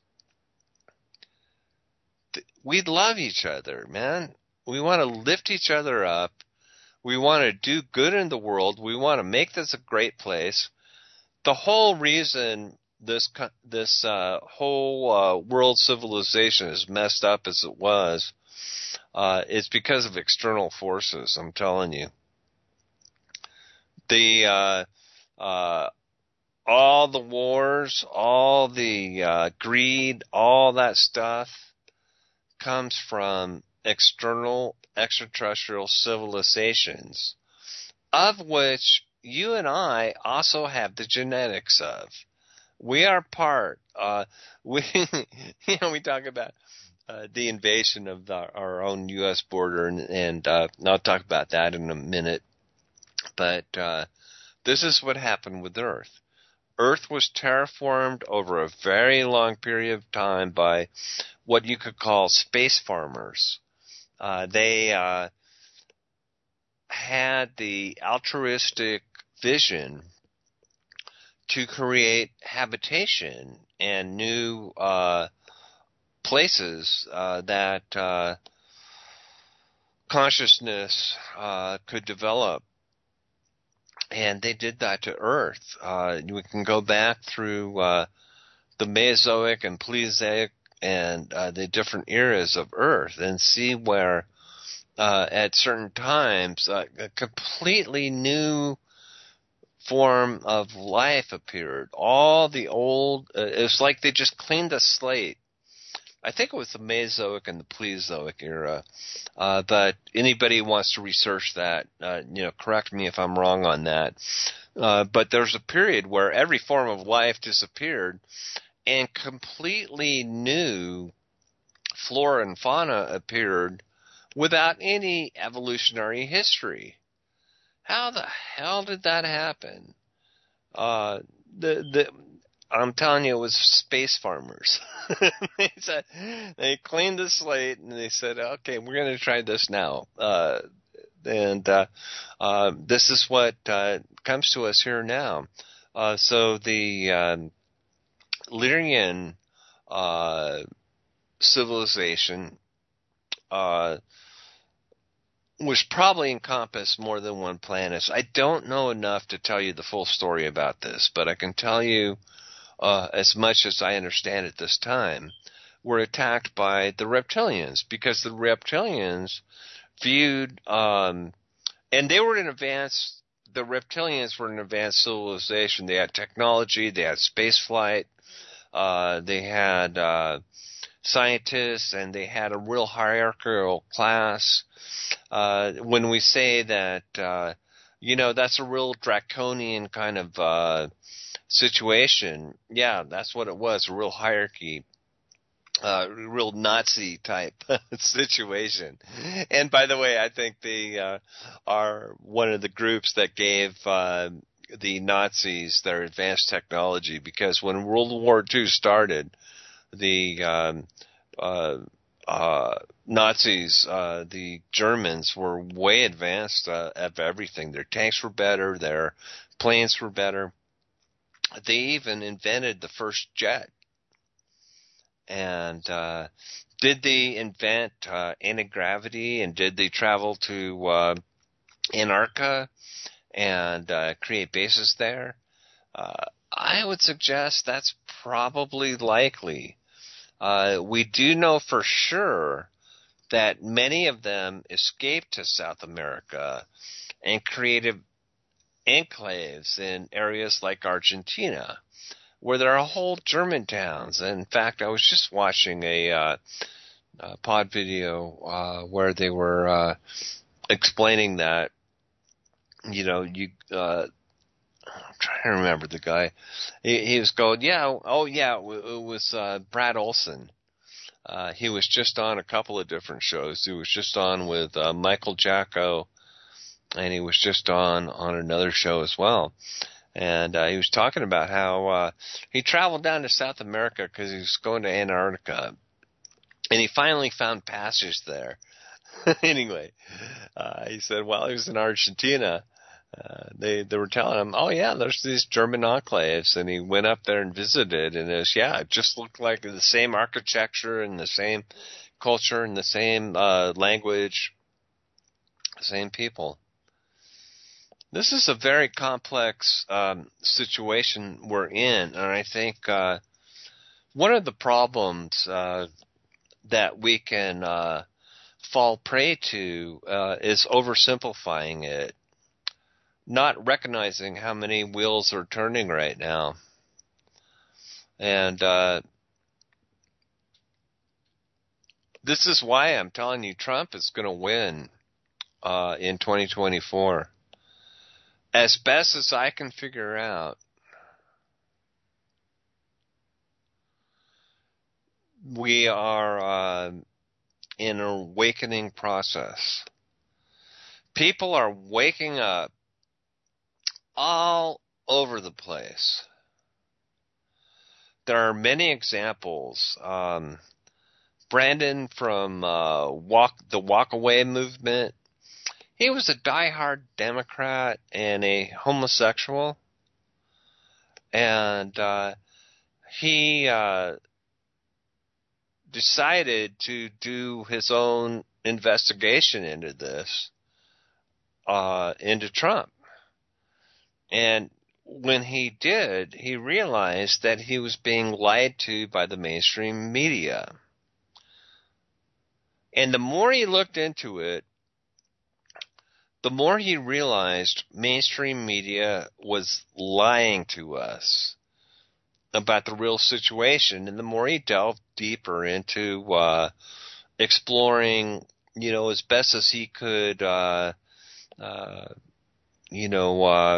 We love each other, man. We want to lift each other up. We want to do good in the world. We want to make this a great place. The whole reason this this uh, whole uh, world civilization is messed up as it was uh, is because of external forces, I'm telling you. The uh, Uh, all the wars, all the uh, greed, all that stuff comes from external extraterrestrial civilizations, of which you and I also have the genetics of. We are part. Uh, we, you know, we talk about uh, the invasion of the, our own U S border, and, and uh, I'll talk about that in a minute. But uh, this is what happened with Earth. Earth was terraformed over a very long period of time by what you could call space farmers. Uh, they uh, had the altruistic vision to create habitation and new uh, places uh, that uh, consciousness uh, could develop. And they did that to Earth. Uh, we can go back through uh, the Mesozoic and Pleiadic and uh, the different eras of Earth and see where uh, at certain times uh, a completely new form of life appeared. All the old, uh, it's like they just cleaned the slate. I think it was the Mesozoic and the Pleiadic era, uh, but anybody who wants to research that, uh, you know, correct me if I'm wrong on that. Uh, but there's a period where every form of life disappeared, and completely new flora and fauna appeared without any evolutionary history. How the hell did that happen? Uh, the the I'm telling you, it was space farmers. they said they cleaned the slate and they said, "Okay, we're going to try this now." Uh, and uh, uh, this is what uh, comes to us here now. Uh, so the um, Lyrian uh, civilization uh, was probably encompassed more than one planet. I don't know enough to tell you the full story about this, but I can tell you uh, as much as I understand at this time, were attacked by the reptilians, because the reptilians viewed, um, and they were an advanced, the reptilians were an advanced civilization. They had technology, they had space flight, uh, they had uh, scientists, and they had a real hierarchical class. Uh, when we say that, uh, you know, that's a real draconian kind of uh, situation, yeah, that's what it was, a real hierarchy. Uh, real Nazi type situation. And by the way, I think they uh, are one of the groups that gave uh, the Nazis their advanced technology, because when World War Two started, the um, uh, uh, Nazis, uh, the Germans, were way advanced uh, of everything. Their tanks were better, their planes were better. They even invented the first jet. And uh, did they invent uh, anti-gravity, and did they travel to uh, Antarctica and uh, create bases there? Uh, I would suggest that's probably likely. Uh, we do know for sure that many of them escaped to South America and created enclaves in areas like Argentina, where there are whole German towns. In fact, I was just watching a, uh, a pod video uh, where they were uh, explaining that, you know, you. Uh, I'm trying to remember the guy. He, he was going, yeah, oh yeah, it was uh, Brad Olson. Uh, he was just on a couple of different shows. He was just on with uh, Michael Jacko, and he was just on, on another show as well. And uh, he was talking about how uh, he traveled down to South America because he was going to Antarctica, and he finally found passage there. Anyway, uh, he said while he was in Argentina, Uh, they they were telling him, oh yeah, there's these German enclaves, and he went up there and visited, and it was, yeah, it just looked like the same architecture and the same culture and the same uh, language, same people. This is a very complex um, situation we're in, and I think uh, one of the problems uh, that we can uh, fall prey to uh, is oversimplifying it, not recognizing how many wheels are turning right now. And uh, this is why I'm telling you Trump is going to win uh, in twenty twenty-four. As best as I can figure out, we are uh, in an awakening process. People are waking up all over the place. There are many examples. Um, Brandon from uh, Walk the Walkaway movement, he was a diehard Democrat and a homosexual, and uh, he uh, decided to do his own investigation into this, uh, into Trump. And when he did, he realized that he was being lied to by the mainstream media. And the more he looked into it, the more he realized mainstream media was lying to us about the real situation. And the more he delved deeper into uh, exploring, you know, as best as he could, uh, uh, you know, uh,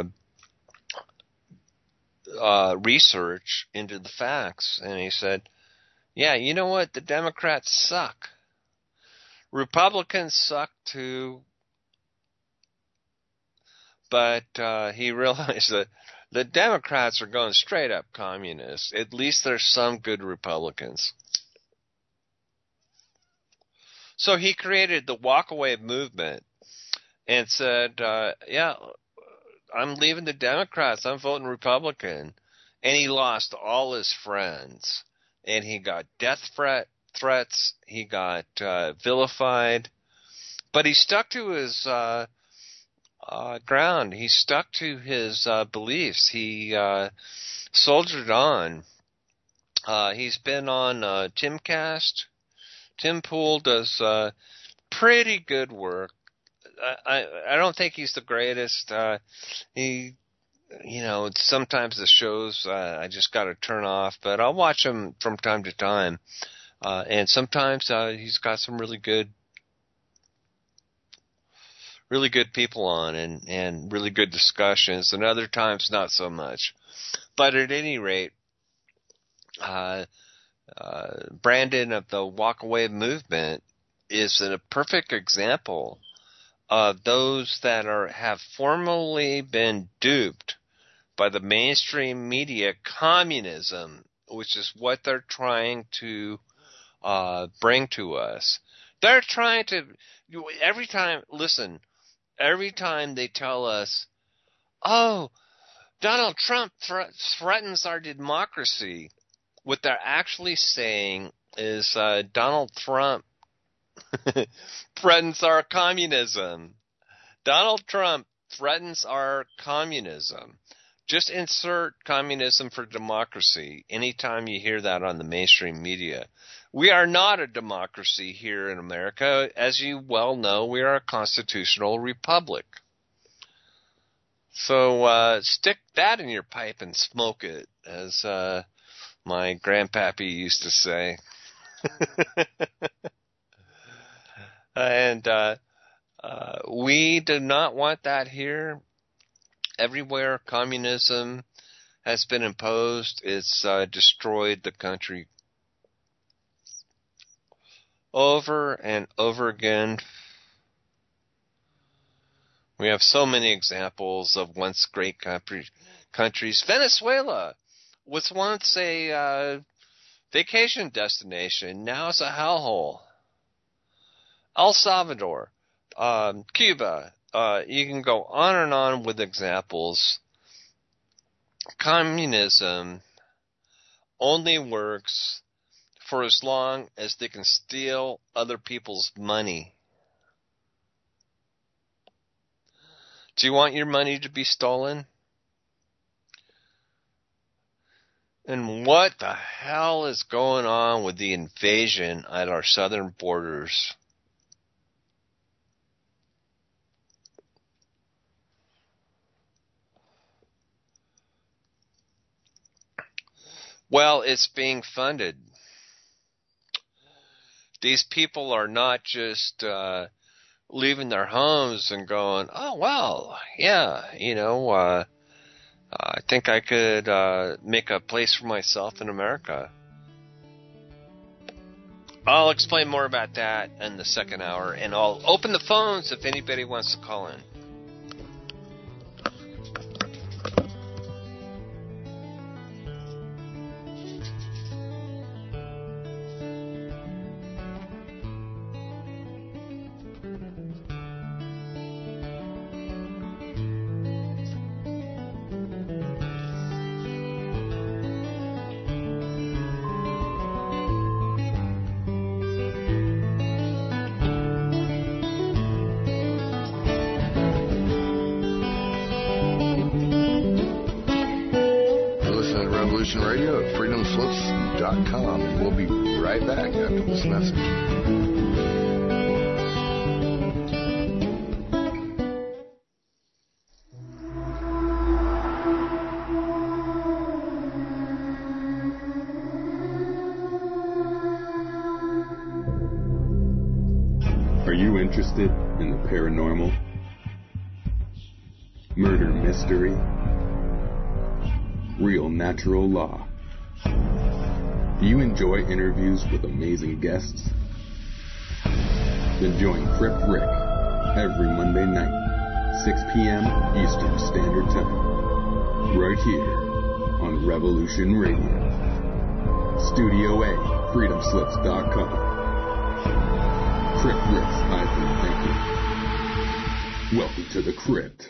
Uh, research into the facts, and he said, yeah, you know what, the Democrats suck. Republicans suck too. But uh, he realized that the Democrats are going straight up communist. At least there's some good Republicans. So he created the Walkaway movement and said, uh, yeah, I'm leaving the Democrats. I'm voting Republican. And he lost all his friends. And he got death threat, threats. He got uh, vilified. But he stuck to his uh, uh, ground. He stuck to his uh, beliefs. He uh, soldiered on. Uh, he's been on uh, Timcast. Tim Pool does uh, pretty good work. I, I don't think he's the greatest. Uh, he, you know, sometimes the shows uh, I just got to turn off, but I'll watch him from time to time. Uh, and sometimes uh, he's got some really good, really good people on and, and really good discussions, and other times not so much. But at any rate, uh, uh, Brandon of the Walkaway movement is a perfect example of those that are have formally been duped by the mainstream media communism, which is what they're trying to uh, bring to us. They're trying to, every time, listen, every time they tell us, oh, Donald Trump thre- threatens our democracy, what they're actually saying is uh, Donald Trump threatens our communism. Donald Trump threatens our communism. Just insert communism for democracy anytime you hear that on the mainstream media. We are not a democracy here in America. As you well know, we are a constitutional republic. So uh, stick that in your pipe and smoke it, as uh, my grandpappy used to say. and uh, uh, we do not want that here. Everywhere communism has been imposed, it's uh, destroyed the country over and over again. We have so many examples of once great country, countries. Venezuela was once a uh, vacation destination. Now it's a hellhole. El Salvador, um, Cuba. Uh, you can go on and on with examples. Communism only works for as long as they can steal other people's money. Do you want your money to be stolen? And what the hell is going on with the invasion at our southern borders? Well, it's being funded. These people are not just uh, leaving their homes and going, oh, well, yeah, you know, uh, I think I could uh, make a place for myself in America. I'll explain more about that in the second hour, and I'll open the phones if anybody wants to call in. Radio at freedom slips dot com. We'll be right back after this message. Are you interested in the paranormal? Murder mystery? Real natural law? Do you enjoy interviews with amazing guests? Then join Crypt Rick every Monday night, six p.m. Eastern Standard Time, right here on Revolution Radio. Studio A, freedom slips dot com. Crypt Rick's hyphen thinking. Welcome to the Crypt.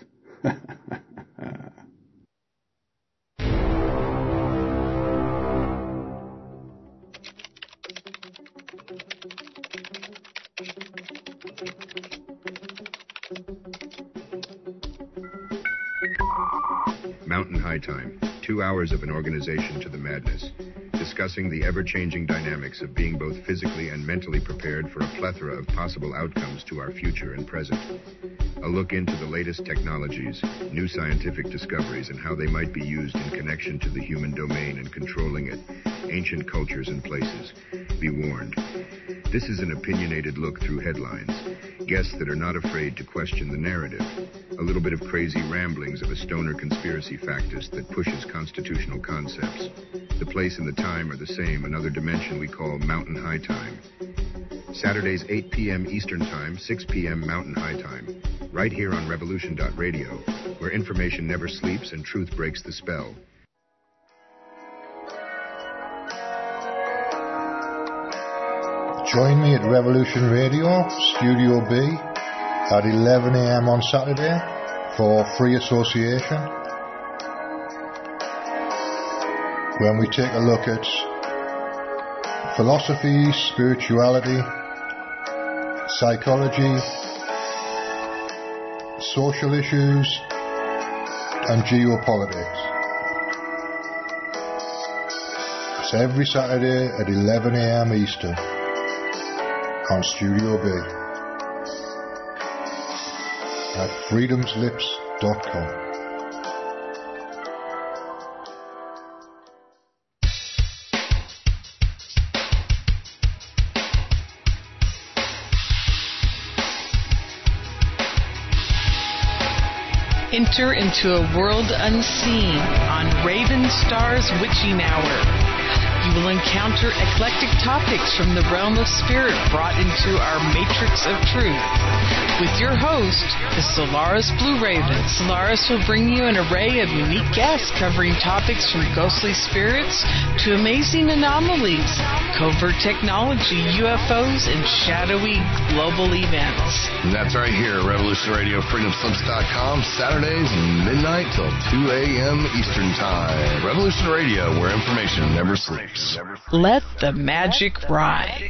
Mountain High Time, two hours of an organization to the madness, discussing the ever-changing dynamics of being both physically and mentally prepared for a plethora of possible outcomes to our future and present. A look into the latest technologies, new scientific discoveries, and how they might be used in connection to the human domain and controlling it, ancient cultures and places. Be warned. This is an opinionated look through headlines. Guests that are not afraid to question the narrative. A little bit of crazy ramblings of a stoner conspiracy factist that pushes constitutional concepts. The place and the time are the same, another dimension we call Mountain High Time. Saturdays, eight p.m. Eastern Time, six p.m. Mountain High Time. Right here on Revolution dot radio, where information never sleeps and truth breaks the spell. Join me at Revolution Radio, Studio B, at eleven a.m. on Saturday for Free Association, when we take a look at philosophy, spirituality, psychology, social issues, and geopolitics. It's every Saturday at eleven a.m. Eastern on Studio B at freedoms lips dot com. Enter into a world unseen on Raven Star's Witching Hour. You will encounter eclectic topics from the realm of spirit brought into our matrix of truth. With your host, the Solaris Blue Raven. Solaris will bring you an array of unique guests covering topics from ghostly spirits to amazing anomalies, covert technology, U F Os, and shadowy global events. And that's right here at Revolution Radio, freedom slips dot com, Saturdays midnight till two a.m. Eastern Time. Revolution Radio, where information never sleeps. Let the magic rise.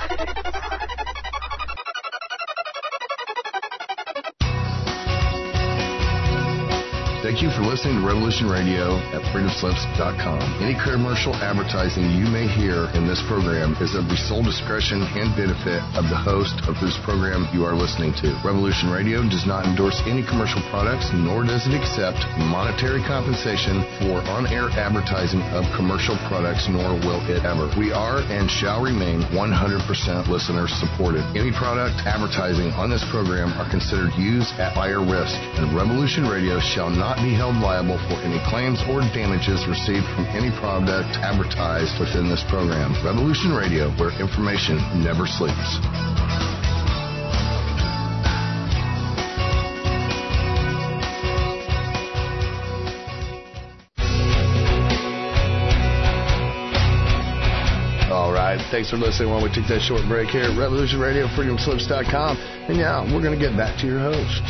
Thank you for listening to Revolution Radio at freedom slips dot com. Any commercial advertising you may hear in this program is of the sole discretion and benefit of the host of whose program you are listening to. Revolution Radio does not endorse any commercial products, nor does it accept monetary compensation for on-air advertising of commercial products, nor will it ever. We are and shall remain one hundred percent listener supported. Any product advertising on this program are considered used at buyer risk, and Revolution Radio shall not be held liable for any claims or damages received from any product advertised within this program. Revolution Radio, where information never sleeps. All right, thanks for listening while we take that short break here at Revolution Radio, freedom slips dot com. And now we're going to get back to your host.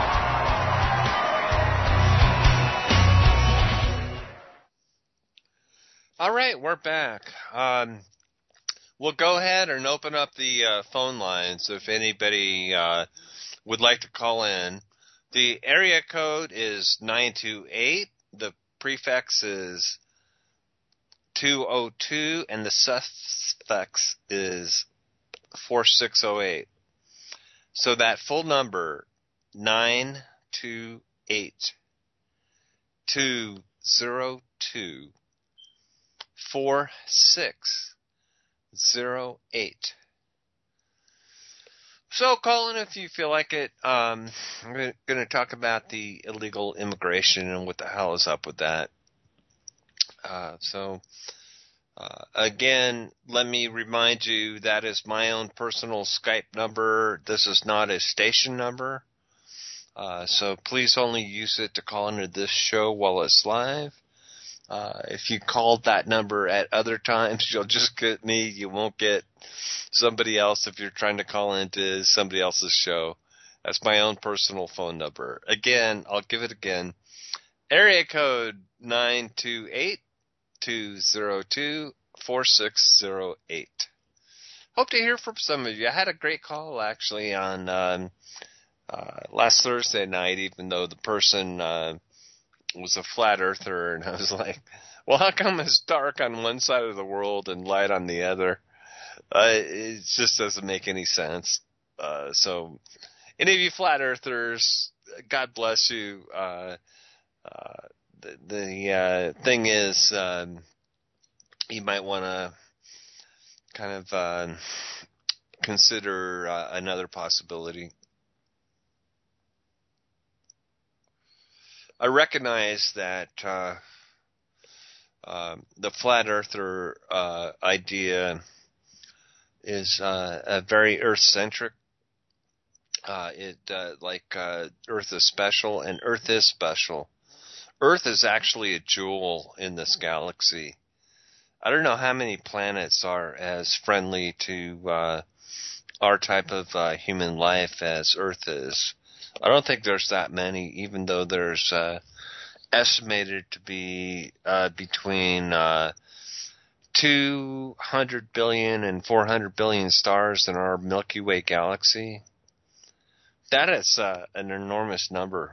All right, we're back. Um, we'll go ahead and open up the uh, phone lines if anybody uh, would like to call in. The area code is nine two eight. The prefix is two oh two, and the suffix is four six oh eight. So that full number, nine two eight, two oh two, four six zero eight. So call in if you feel like it. Um, I'm going to talk about the illegal immigration and what the hell is up with that. Uh, so uh, again, let me remind you that is my own personal Skype number. This is not a station number. Uh, so please only use it to call into this show while it's live. Uh, if you called that number at other times, you'll just get me. You won't get somebody else if you're trying to call into somebody else's show. That's my own personal phone number. Again, I'll give it again. Area code nine two eight, two oh two, four six oh eight. Hope to hear from some of you. I had a great call, actually, on um, uh, last Thursday night, even though the person uh, was a flat earther, and I was like, well, how come it's dark on one side of the world and light on the other? Uh, it just doesn't make any sense. Uh, so any of you flat earthers, God bless you. Uh, uh, the the uh, thing is, um, you might want to kind of uh, consider uh, another possibility. I recognize that uh, uh, the flat earther uh, idea is uh, a very Earth-centric. Uh, it uh, like uh, Earth is special, and Earth is special. Earth is actually a jewel in this galaxy. I don't know how many planets are as friendly to uh, our type of uh, human life as Earth is. I don't think there's that many, even though there's uh, estimated to be uh, between uh, two hundred billion and four hundred billion stars in our Milky Way galaxy. That is uh, an enormous number.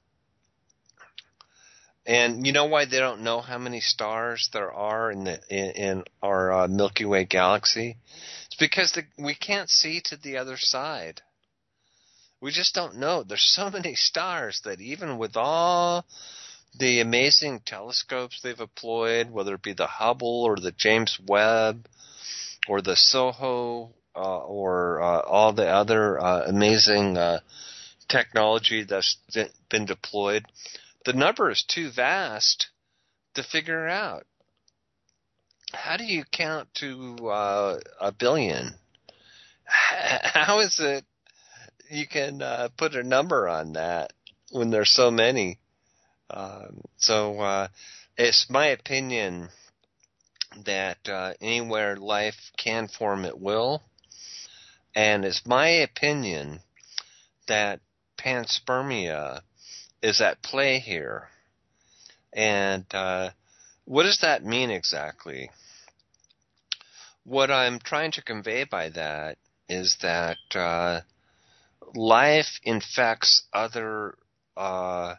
And you know why they don't know how many stars there are in the in, in our uh, Milky Way galaxy? It's because the, we can't see to the other side. We just don't know. There's so many stars that even with all the amazing telescopes they've employed, whether it be the Hubble or the James Webb or the SOHO uh, or uh, all the other uh, amazing uh, technology that's been deployed, the number is too vast to figure out. How do you count to uh, a billion? How is it you can uh, put a number on that when there's so many? Um, so uh, it's my opinion that uh, anywhere life can form, it will. And it's my opinion that panspermia is at play here. And uh, what does that mean exactly? What I'm trying to convey by that is that uh, life infects other uh,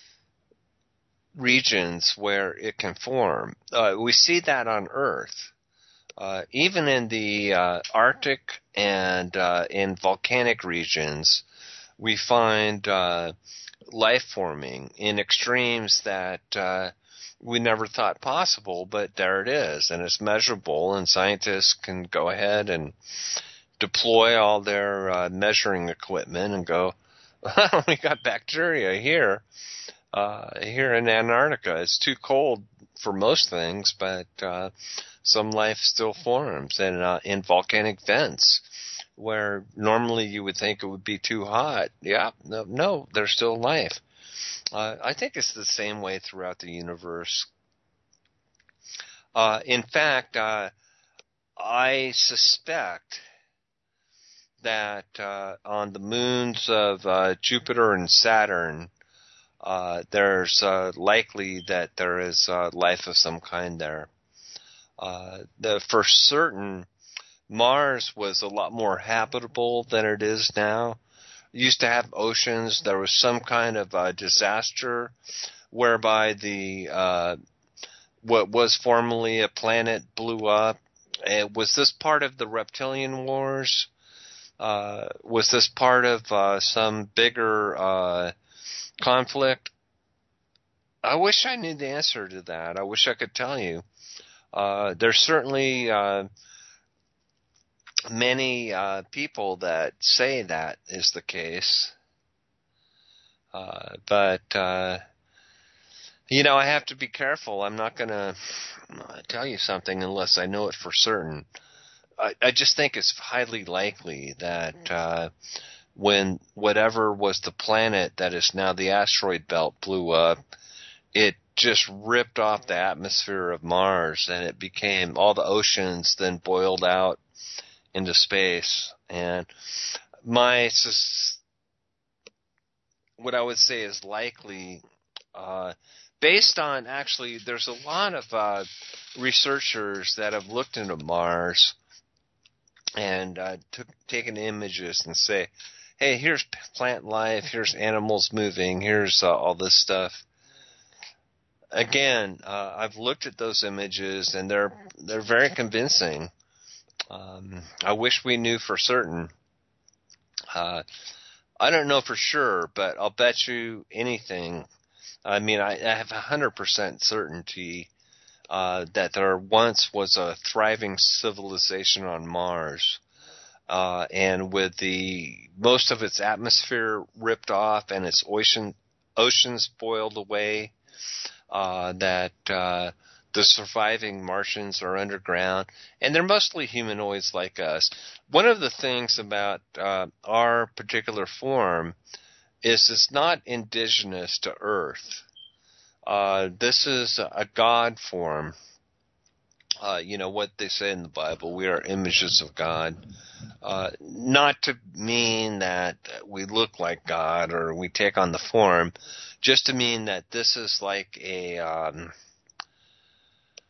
regions where it can form. Uh, we see that on Earth. Uh, even in the uh, Arctic and uh, in volcanic regions, we find uh, life forming in extremes that uh, we never thought possible, but there it is, and it's measurable, and scientists can go ahead and deploy all their uh, measuring equipment and go, well, we got bacteria here, uh, here in Antarctica. It's too cold for most things, but uh, some life still forms, and uh, in volcanic vents, where normally you would think it would be too hot. Yeah, no, no there's still life. Uh, I think it's the same way throughout the universe. Uh, in fact, uh, I suspect that uh, on the moons of uh, Jupiter and Saturn, uh, there's uh, likely that there is uh, life of some kind there. Uh, the, for certain, Mars was a lot more habitable than it is now. It used to have oceans. There was some kind of uh, disaster whereby the uh, what was formerly a planet blew up. Uh, was this part of the Reptilian Wars? Uh, was this part of uh, some bigger uh, conflict? I wish I knew the answer to that. I wish I could tell you. Uh, there's certainly uh, many uh, people that say that is the case. Uh, but, uh, you know, I have to be careful. I'm not going to tell you something unless I know it for certain. I, I just think it's highly likely that uh, when whatever was the planet that is now the asteroid belt blew up, it just ripped off the atmosphere of Mars, and it became, all the oceans then boiled out into space. And my, what I would say is likely, uh, based on, actually, there's a lot of uh, researchers that have looked into Mars and uh, took, taken images and say, hey, here's plant life, here's animals moving, here's uh, all this stuff. Again, uh, I've looked at those images, and they're they're very convincing. Um, I wish we knew for certain. Uh, I don't know for sure, but I'll bet you anything. I mean, I, I have one hundred percent certainty uh, that there once was a thriving civilization on Mars. Uh, and with the most of its atmosphere ripped off and its ocean oceans boiled away, Uh, that uh, the surviving Martians are underground, and they're mostly humanoids like us. One of the things about uh, our particular form is it's not indigenous to Earth. Uh, this is a God form. Uh, you know what they say in the Bible, we are images of God. Uh, not to mean that we look like God or we take on the form, just to mean that this is like a, um,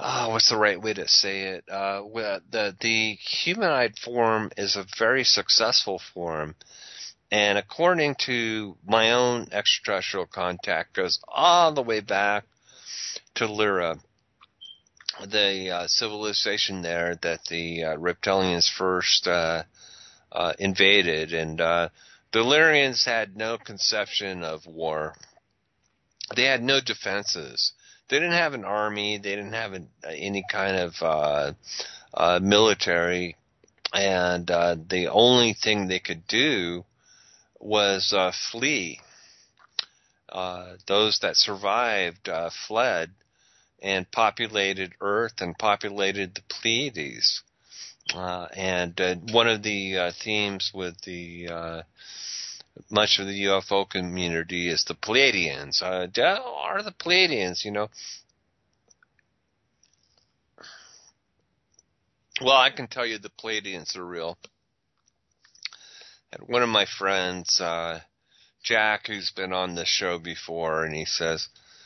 oh, what's the right way to say it? Uh, the the humanoid form is a very successful form, and according to my own extraterrestrial contact, goes all the way back to Lyra, the uh, civilization there that the uh, reptilians first uh, uh, invaded, and uh, the Lyrians had no conception of war. They had no defenses. They didn't have an army. They didn't have an, any kind of uh, uh, military, and uh, the only thing they could do was uh, flee. Uh, those that survived uh, fled and populated Earth and populated the Pleiades. Uh, and uh, one of the uh, themes with the uh, much of the U F O community is the Pleiadians. Uh, are the Pleiadians, you know? Well, I can tell you the Pleiadians are real. And one of my friends, uh, Jack, who's been on this show before, and he says,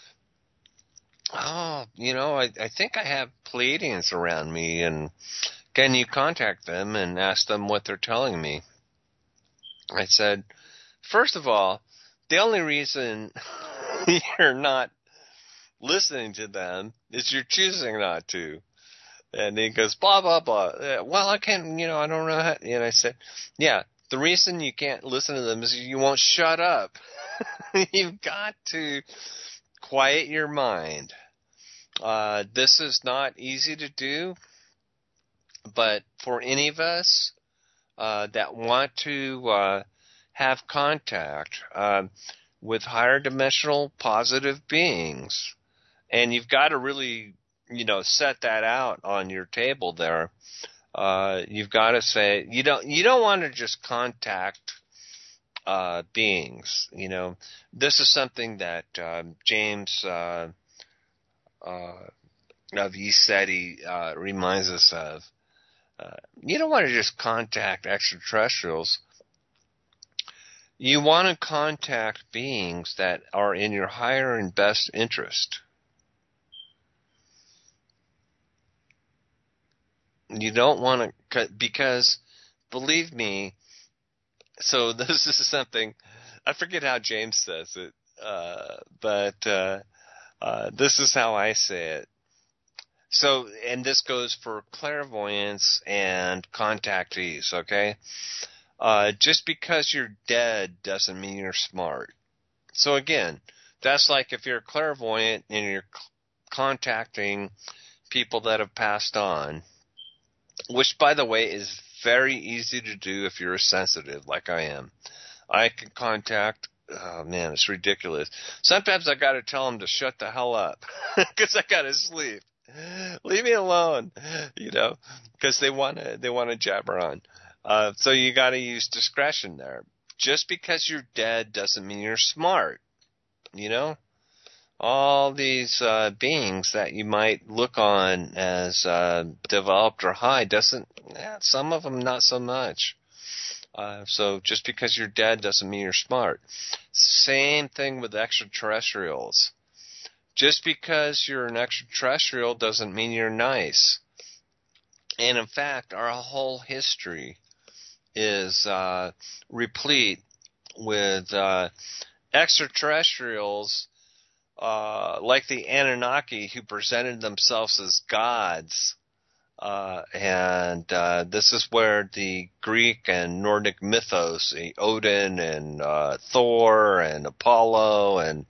oh, you know, I, I think I have Pleiadians around me, and can you contact them and ask them what they're telling me? I said, first of all, the only reason you're not listening to them is you're choosing not to. And he goes, blah, blah, blah. Well, I can't, you know, I don't know how. And I said, yeah, the reason you can't listen to them is you won't shut up. You've got to quiet your mind. Uh, this is not easy to do, but for any of us uh, that want to uh, have contact uh, with higher dimensional positive beings, and you've got to really, you know, set that out on your table there. Uh, you've got to say, you don't, you don't want to just contact uh, beings. You know, this is something that uh, James uh, uh, of ECETI uh, reminds us of. Uh, you don't want to just contact extraterrestrials. You want to contact beings that are in your higher and best interest. You don't want to, because, believe me, so this is something, I forget how James says it, uh, but uh, uh, this is how I say it. So, and this goes for clairvoyance and contactees, okay? Uh, just because you're dead doesn't mean you're smart. So again, that's like if you're clairvoyant and you're c- contacting people that have passed on, which, by the way, is very easy to do if you're sensitive like I am. I can contact, oh man, it's ridiculous. Sometimes I got to tell them to shut the hell up because I got to sleep. Leave me alone, you know, because they want to they want to jabber on. Uh, so you got to use discretion there. Just because you're dead doesn't mean you're smart, you know. All these uh, beings that you might look on as uh, developed or high doesn't. Eh, some of them not so much. Uh, so just because you're dead doesn't mean you're smart. Same thing with extraterrestrials. Just because you're an extraterrestrial doesn't mean you're nice. And in fact, our whole history is uh, replete with uh, extraterrestrials uh, like the Anunnaki who presented themselves as gods. Uh, and uh, this is where the Greek and Nordic mythos, Odin and uh, Thor and Apollo and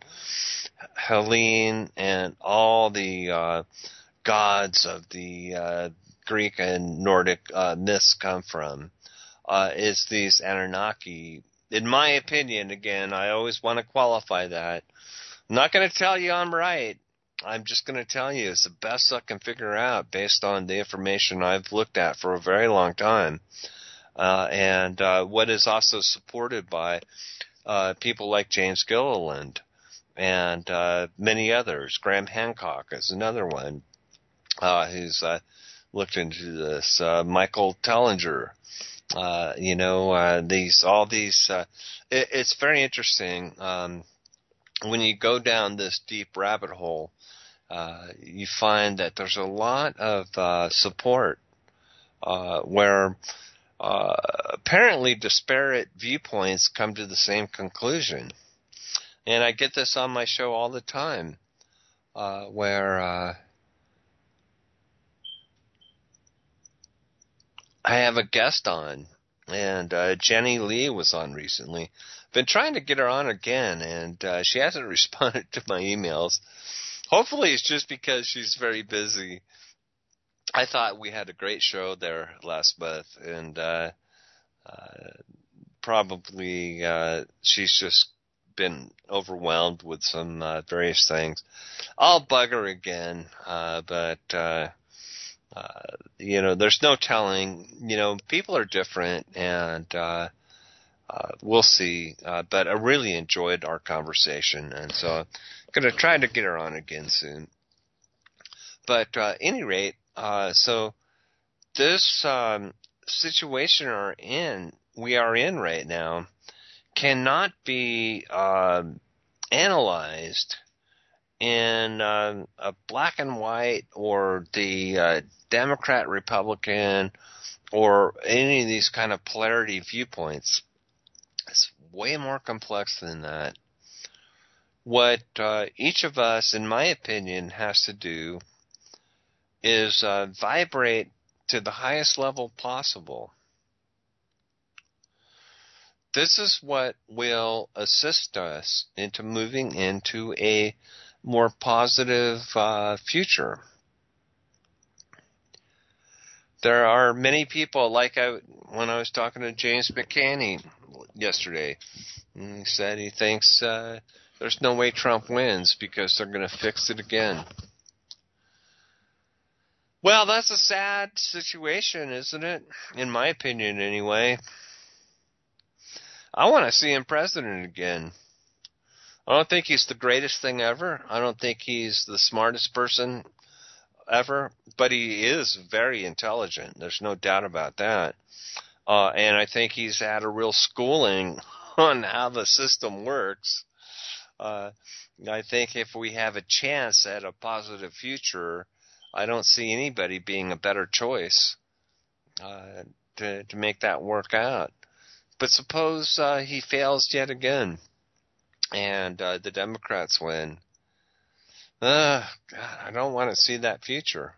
Helene and all the uh, gods of the uh, Greek and Nordic uh, myths come from, uh, is these Anunnaki. In my opinion, again, I always want to qualify that. I'm not going to tell you I'm right. I'm just going to tell you it's the best I can figure out based on the information I've looked at for a very long time, uh, and uh, what is also supported by uh, people like James Gilliland and uh, many others. Graham Hancock is another one uh, who's uh, looked into this. Uh, Michael Tellinger, uh, you know, uh, these all these. Uh, it, it's very interesting um, when you go down this deep rabbit hole uh, you find that there's a lot of uh, support uh, where uh, apparently disparate viewpoints come to the same conclusion. And I get this on my show all the time, uh, where uh, I have a guest on, and uh, Jenny Lee was on recently. Been trying to get her on again, and uh, she hasn't responded to my emails. Hopefully it's just because she's very busy. I thought we had a great show there last month, and uh, uh, probably uh, she's just been overwhelmed with some uh, various things. I'll bug her again, uh, but, uh, uh, you know, there's no telling. You know, people are different, and uh, uh, we'll see. Uh, but I really enjoyed our conversation, and so I'm going to try to get her on again soon. But uh, at any rate, uh, so this um, situation are in, we are in right now cannot be uh, analyzed in uh, a black and white or the uh, Democrat, Republican, or any of these kind of polarity viewpoints. It's way more complex than that. What uh, each of us, in my opinion, has to do is uh, vibrate to the highest level possible. This is what will assist us into moving into a more positive uh, future. There are many people, like I, when I was talking to James McCanney yesterday, he said he thinks uh, there's no way Trump wins because they're going to fix it again. Well, that's a sad situation, isn't it? In my opinion, anyway. I want to see him president again. I don't think he's the greatest thing ever. I don't think he's the smartest person ever, but he is very intelligent. There's no doubt about that. Uh, and I think he's had a real schooling on how the system works. Uh, I think if we have a chance at a positive future, I don't see anybody being a better choice uh, to, to make that work out. But suppose uh, he fails yet again, and uh, the Democrats win. Uh, God, I don't want to see that future.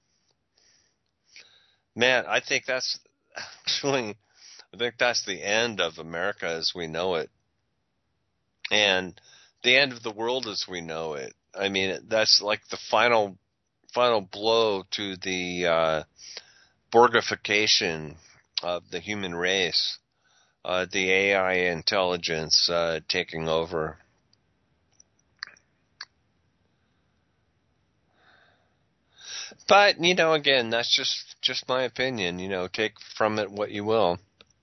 Man, I think that's actually, I think that's the end of America as we know it, and the end of the world as we know it. I mean, that's like the final, final blow to the uh, Borgification of the human race. Uh, the A I intelligence uh, taking over. But, you know, again, that's just, just my opinion. You know, take from it what you will.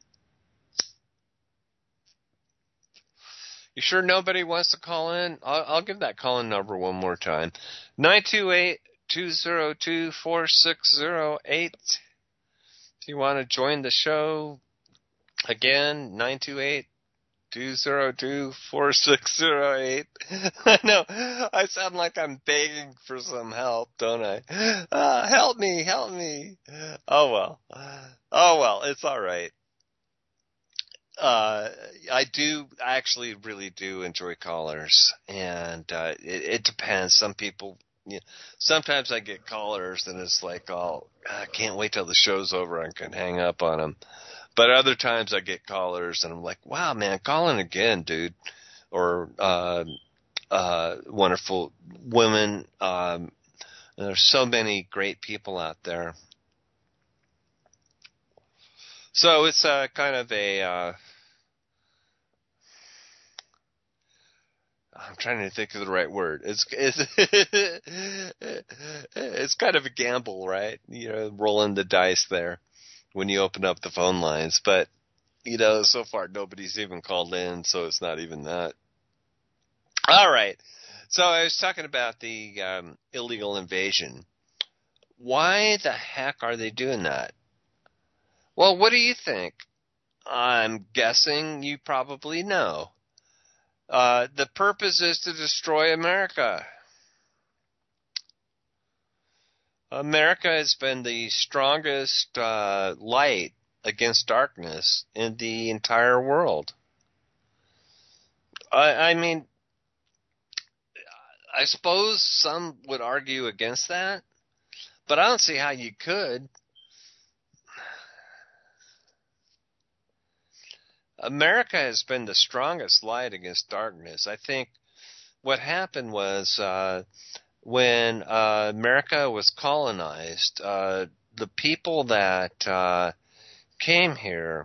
You sure nobody wants to call in? I'll, I'll give that call-in number one more time. nine two eight, two zero two, four six zero eight. If you want to join the show, again, nine two eight, two zero two, four six zero eight. I know, I sound like I'm begging for some help, don't I? Uh, help me, help me. Oh, well. Oh, well, it's all right. Uh, I do, I actually really do enjoy callers, and uh, it, it depends. Some people, you know, sometimes I get callers, and it's like, oh, I can't wait till the show's over. I can hang up on them. But other times I get callers, and I'm like, wow, man, call in again, dude. Or uh, uh, wonderful women. Um, there's so many great people out there. So it's uh, kind of a... Uh, I'm trying to think of the right word. It's it's it's kind of a gamble, right? You know, rolling the dice there when you open up the phone lines. But, you know, so far nobody's even called in, so it's not even that. All right. So I was talking about the um, illegal invasion. Why the heck are they doing that? Well, what do you think? I'm guessing you probably know. Uh, the purpose is to destroy America. America has been the strongest uh, light against darkness in the entire world. I, I mean, I suppose some would argue against that, but I don't see how you could. America has been the strongest light against darkness. I think what happened was uh, when uh, America was colonized, uh, the people that uh, came here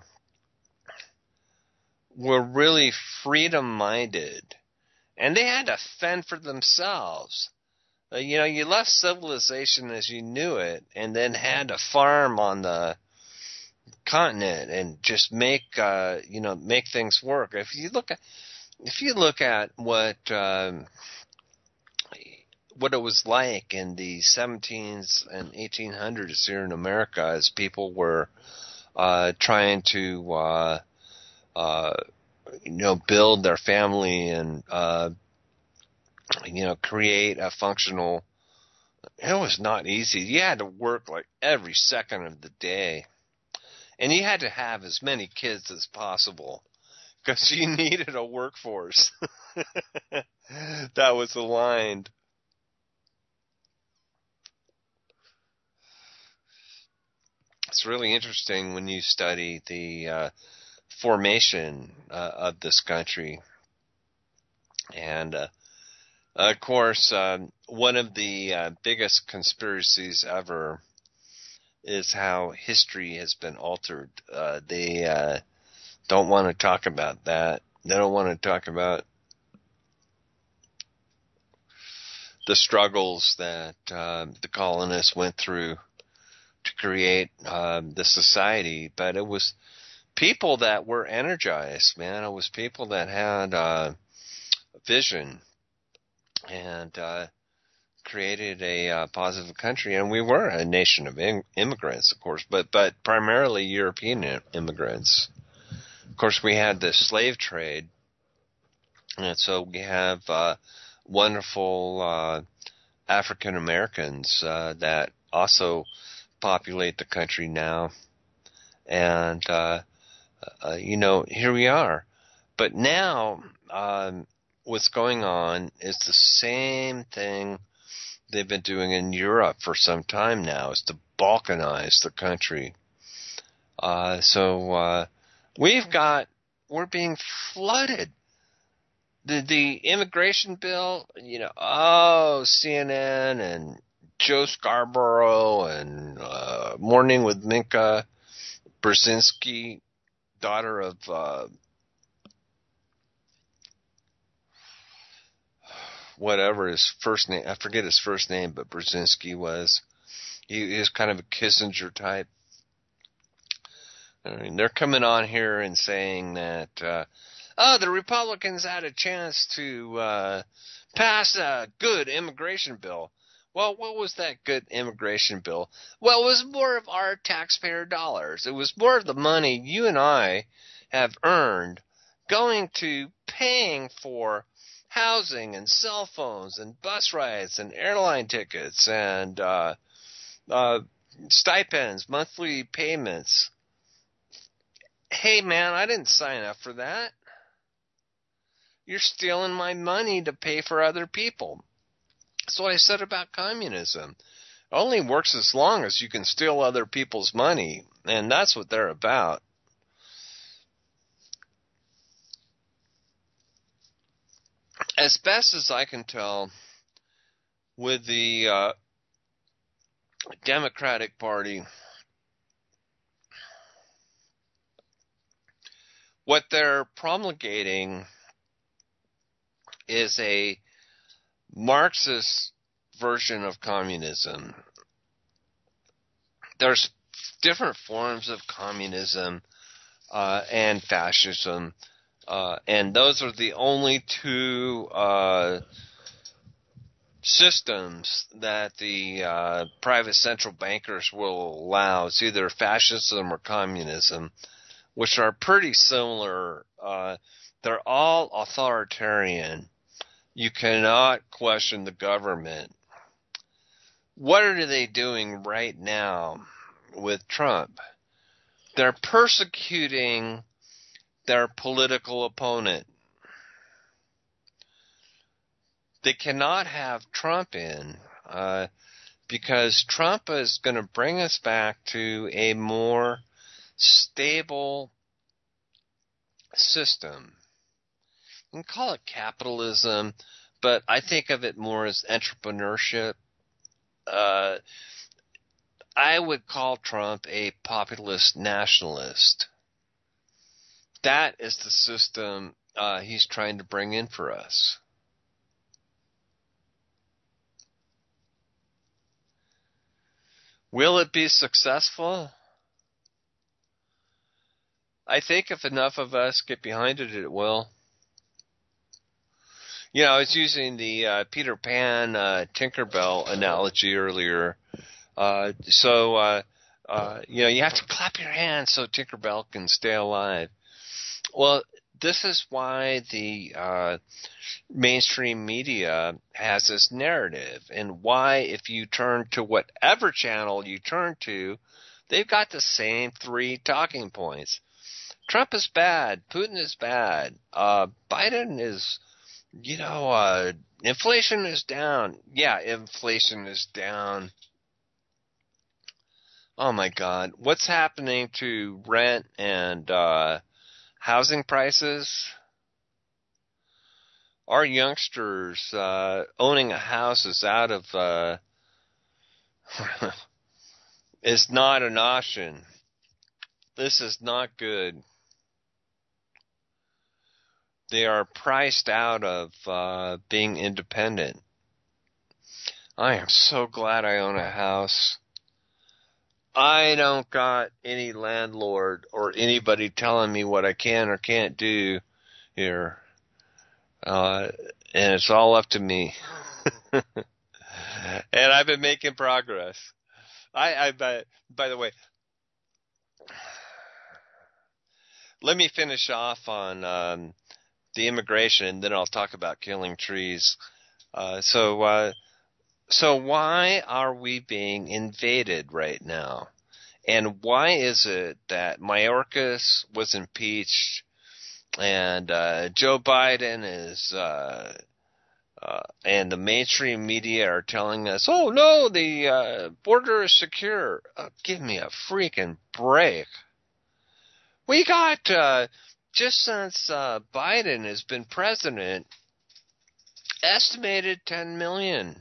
were really freedom-minded, and they had to fend for themselves. Uh, you know, you left civilization as you knew it, and then had to farm on the continent and just make uh, you know make things work. If you look at if you look at what um, what it was like in the seventeens and eighteen hundreds here in America, as people were uh, trying to uh, uh, you know build their family and uh, you know create a functional. It was not easy. You had to work like every second of the day. And you had to have as many kids as possible because you needed a workforce that was aligned. It's really interesting when you study the uh, formation uh, of this country. And, uh, of course, um, one of the uh, biggest conspiracies ever is how history has been altered. Uh, they uh, don't want to talk about that. They don't want to talk about the struggles that uh, the colonists went through to create uh, the society. But it was people that were energized, man. It was people that had uh, vision and uh created a uh, positive country, and we were a nation of in- immigrants, of course, but but primarily European immigrants. Of course, we had the slave trade, and so we have uh, wonderful uh, African Americans uh, that also populate the country now, and uh, uh, you know, here we are. But now, um, what's going on is the same thing they've been doing in Europe for some time now, is to balkanize the country. Uh, so uh, we've got, we're being flooded. The the immigration bill, you know, oh, C N N and Joe Scarborough and uh, Morning with Minka Brzezinski, daughter of uh, whatever his first name, I forget his first name, but Brzezinski was. He, he was kind of a Kissinger type. I mean, they're coming on here and saying that, uh, oh, the Republicans had a chance to uh, pass a good immigration bill. Well, what was that good immigration bill? Well, it was more of our taxpayer dollars. It was more of the money you and I have earned going to paying for housing and cell phones and bus rides and airline tickets and uh, uh, stipends, monthly payments. Hey, man, I didn't sign up for that. You're stealing my money to pay for other people. That's what I said about communism. It only works as long as you can steal other people's money, and that's what they're about. As best as I can tell, with the uh, Democratic Party, what they're promulgating is a Marxist version of communism. There's different forms of communism uh, and fascism. Uh, and those are the only two uh, systems that the uh, private central bankers will allow. It's either fascism or communism, which are pretty similar. Uh, they're all authoritarian. You cannot question the government. what are they doing right now with Trump? They're persecuting their political opponent. They cannot have Trump in uh, because Trump is going to bring us back to a more stable system. You can call it capitalism, but I think of it more as entrepreneurship. Uh, I would call Trump a populist nationalist. That is the system uh, he's trying to bring in for us. Will it be successful? I think if enough of us get behind it, it will. You know, I was using the uh, Peter Pan uh, Tinkerbell analogy earlier. Uh, so, uh, uh, you know, you have to clap your hands so Tinkerbell can stay alive. Well, this is why the uh, mainstream media has this narrative, and why if you turn to whatever channel you turn to, they've got the same three talking points. Trump is bad. Putin is bad. Uh, Biden is, you know, uh, inflation is down. Yeah, inflation is down. Oh, my God. What's happening to rent and uh, housing prices? Our youngsters uh, owning a house is out of, uh, is not an option. This is not good. They are priced out of uh, being independent. I am so glad I own a house. I don't got any landlord or anybody telling me what I can or can't do here. Uh, and it's all up to me. And I've been making progress. I, I by, by the way, let me finish off on um, the immigration, and then I'll talk about killing trees. Uh, so, uh, so why are we being invaded right now? And why is it that Mayorkas was impeached and uh, Joe Biden is, uh, uh, and the mainstream media are telling us, oh, no, the uh, border is secure? Uh, give me a freaking break. We got, uh, just since uh, Biden has been president, estimated ten million.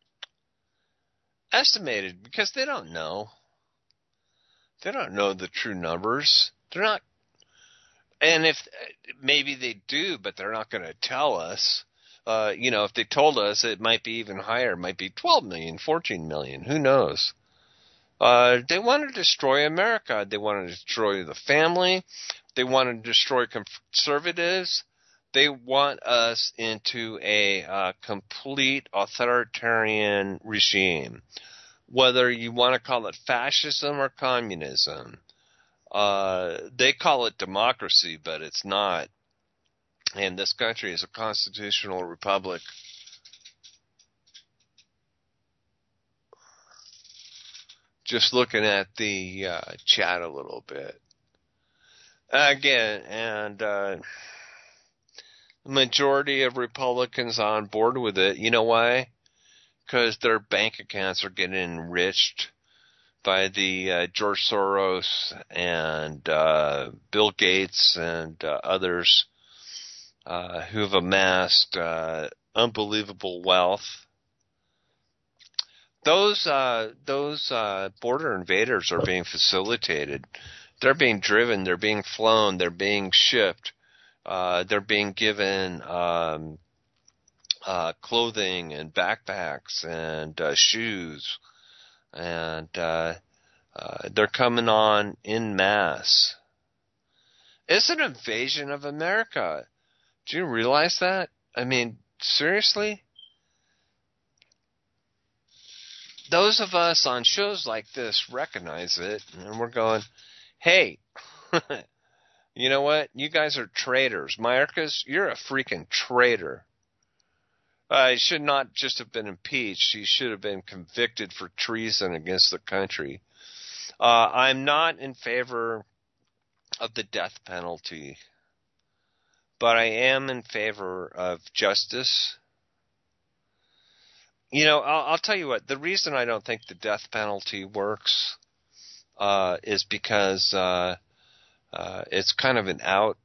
Estimated, because they don't know. They don't know the true numbers. They're not, and if, maybe they do, but they're not going to tell us. Uh, you know, if they told us, it might be even higher. It might be twelve million, fourteen million. Who knows? Uh, they want to destroy America. They want to destroy the family. They want to destroy conservatives. They want us into a uh, complete authoritarian regime, whether you want to call it fascism or communism. Uh, they call it democracy, but it's not. And this country is a constitutional republic. Just looking at the uh, chat a little bit. Again, and uh, the majority of Republicans are on board with it. You know why? Because their bank accounts are getting enriched by the uh, George Soros and uh, Bill Gates and uh, others uh, who have amassed uh, unbelievable wealth. Those uh, those uh, border invaders are being facilitated. They're being driven. They're being flown. They're being shipped. Uh, they're being given um, uh, clothing and backpacks and uh, shoes, and uh, uh, they're coming on en masse. It's an invasion of America. Do you realize that? I mean, seriously? Those of us on shows like this recognize it, and we're going, hey, you know what? You guys are traitors. Mayorkas, you're a freaking traitor. Uh, he should not just have been impeached. He should have been convicted for treason against the country. Uh, I'm not in favor of the death penalty, but I am in favor of justice. You know, I'll, I'll tell you what, the reason I don't think the death penalty works uh, is because uh, uh, it's kind of an out,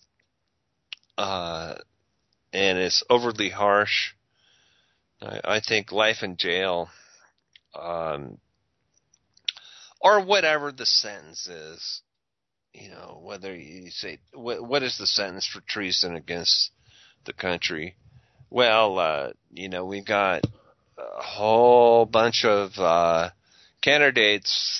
uh, and it's overly harsh. I, I think life in jail, um, or whatever the sentence is, you know, whether you say, what, what is the sentence for treason against the country? Well, uh, you know, we got a whole bunch of uh, candidates,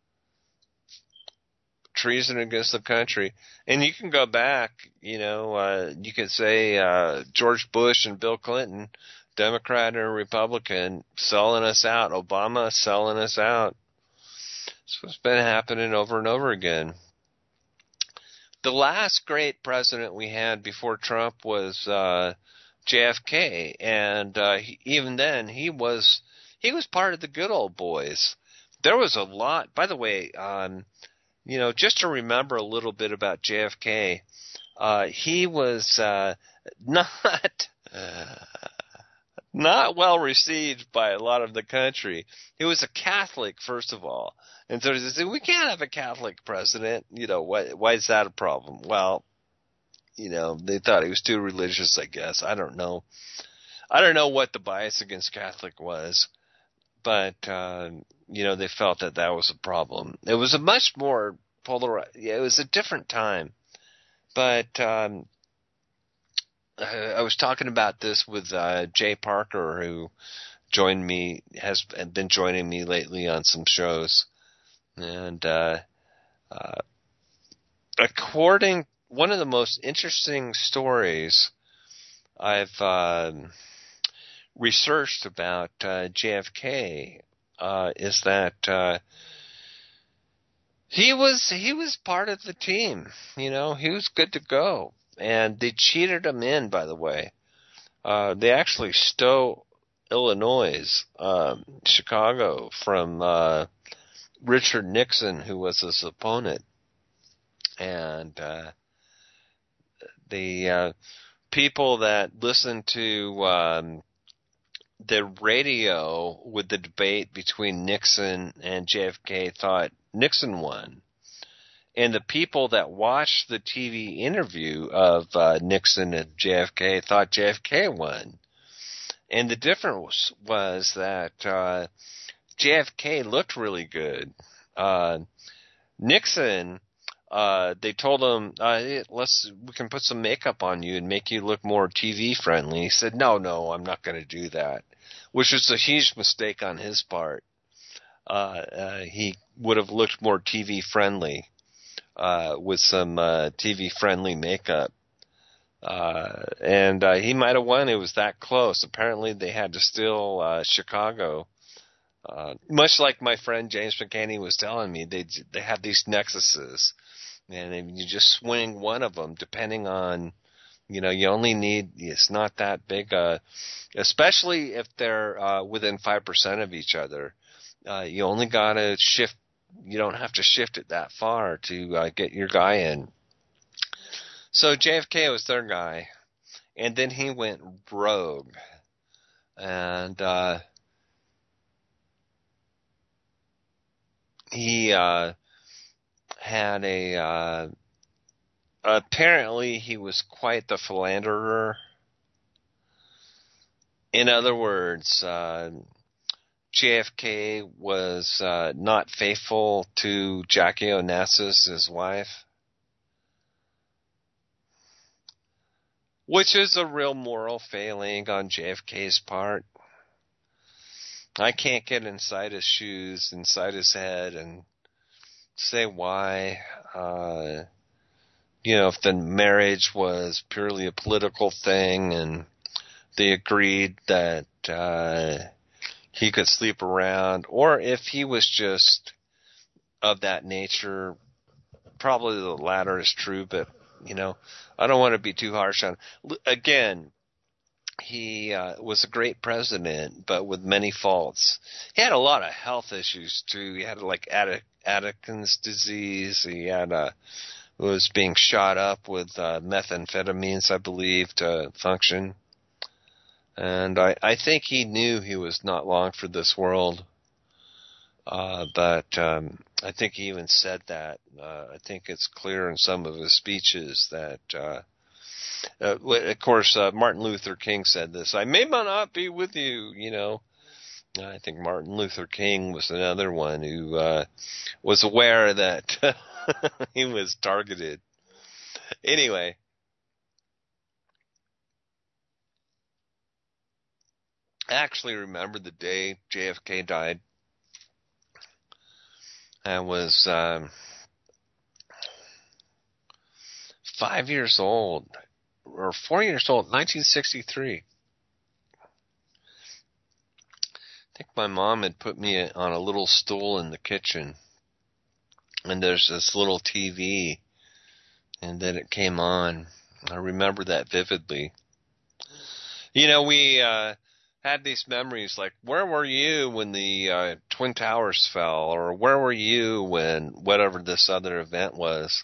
treason against the country. And you can go back, you know, uh, you could say uh, George Bush and Bill Clinton, Democrat or Republican, selling us out. Obama selling us out. It's what's been happening over and over again. The last great president we had before Trump was uh, J F K, and uh, he, even then he was he was part of the good old boys. There was a lot. By the way, um, you know, just to remember a little bit about J F K, uh, he was uh, not. Uh, Not well received by a lot of the country. He was a Catholic, first of all. And so they said, we can't have a Catholic president. You know, why, why is that a problem? Well, you know, they thought he was too religious, I guess. I don't know. I don't know what the bias against Catholic was. But, uh, you know, they felt that that was a problem. It was a much more polarized, yeah, it was a different time. But, um, I was talking about this with uh, Jay Parker, who joined me, has been joining me lately on some shows. And uh, uh, according, one of the most interesting stories I've uh, researched about uh, J F K uh, is that uh, he was he was part of the team. You know, he was good to go. And they cheated him in, by the way. Uh, they actually stole Illinois, um, Chicago, from uh, Richard Nixon, who was his opponent. And uh, the uh, people that listened to um, the radio with the debate between Nixon and J F K thought Nixon won. And the people that watched the T V interview of uh, Nixon and J F K thought J F K won. And the difference was that uh, J F K looked really good. Uh, Nixon, uh, they told him, uh, hey, let's we can put some makeup on you and make you look more T V friendly. He said, no, no, I'm not going to do that, which was a huge mistake on his part. Uh, uh, he would have looked more T V friendly. Uh, with some uh, T V-friendly makeup. Uh, and uh, he might have won. It was that close. Apparently they had to steal uh, Chicago. Uh, much like my friend James McCaney was telling me, they they have these nexuses. And you just swing one of them, depending on, you know, you only need, it's not that big, uh, especially if they're uh, within five percent of each other. Uh, you only got to shift. You don't have to shift it that far to uh, get your guy in. So J F K was their guy, and then he went rogue, and uh, he uh, had a. Uh, apparently, he was quite the philanderer. In other words. Uh, J F K was uh, not faithful to Jackie Onassis, his wife, which is a real moral failing on J F K's part. I can't get inside his shoes, inside his head, and say why. Uh, you know, if the marriage was purely a political thing and they agreed that uh, he could sleep around, or if he was just of that nature. Probably the latter is true, but, you know, I don't want to be too harsh on. Again, he uh, was a great president, but with many faults. He had a lot of health issues too. He had like Addison's disease. He had uh, was being shot up with uh, methamphetamines, I believe, to function. And I, I think he knew he was not long for this world. Uh, but um, I think he even said that. Uh, I think it's clear in some of his speeches that, uh, uh, of course, uh, Martin Luther King said this, I may not be with you, you know. I think Martin Luther King was another one who uh, was aware that he was targeted. Anyway. I actually remember the day J F K died. I was um, five years old, or four years old, nineteen sixty-three. I think my mom had put me on a little stool in the kitchen, and there's this little T V, and then it came on. I remember that vividly. You know, we... Uh, had these memories like, where were you when the uh, Twin Towers fell, or where were you when whatever this other event was.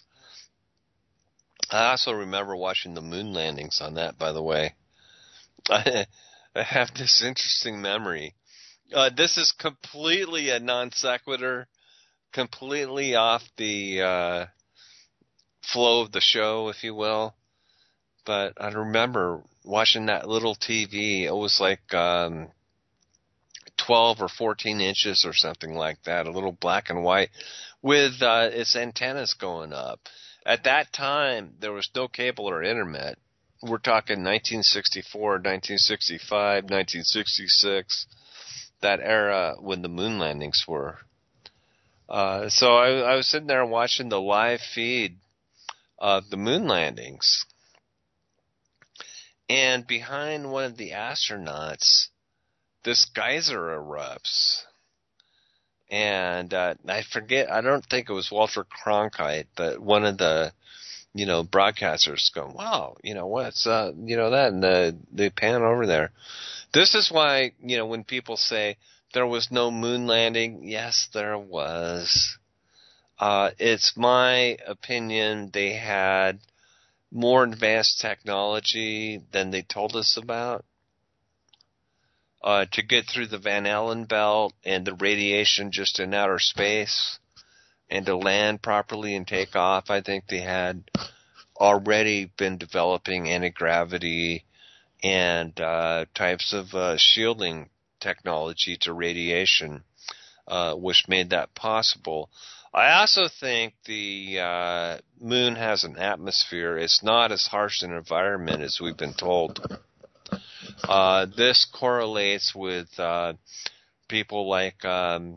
I also remember watching the moon landings on that, by the way. I, I have this interesting memory. Uh, this is completely a non sequitur, completely off the uh, flow of the show, if you will. But I remember watching that little T V. It was like um, twelve or fourteen inches or something like that, a little black and white, with uh, its antennas going up. At that time, there was no cable or internet. We're talking nineteen sixty-four, nineteen sixty-five, nineteen sixty-six, that era when the moon landings were. Uh, so I, I was sitting there watching the live feed of the moon landings. And behind one of the astronauts, this geyser erupts. And uh, I forget, I don't think it was Walter Cronkite, but one of the, you know, broadcasters going, wow, you know, what's, uh, you know, that, and the, they pan over there. This is why, you know, when people say there was no moon landing, yes, there was. Uh, it's my opinion they had more advanced technology than they told us about uh, to get through the Van Allen belt and the radiation just in outer space and to land properly and take off. I think they had already been developing anti-gravity and uh, types of uh, shielding technology to radiation, uh, which made that possible. I also think the uh, moon has an atmosphere. It's not as harsh an environment as we've been told. Uh, this correlates with uh, people like um,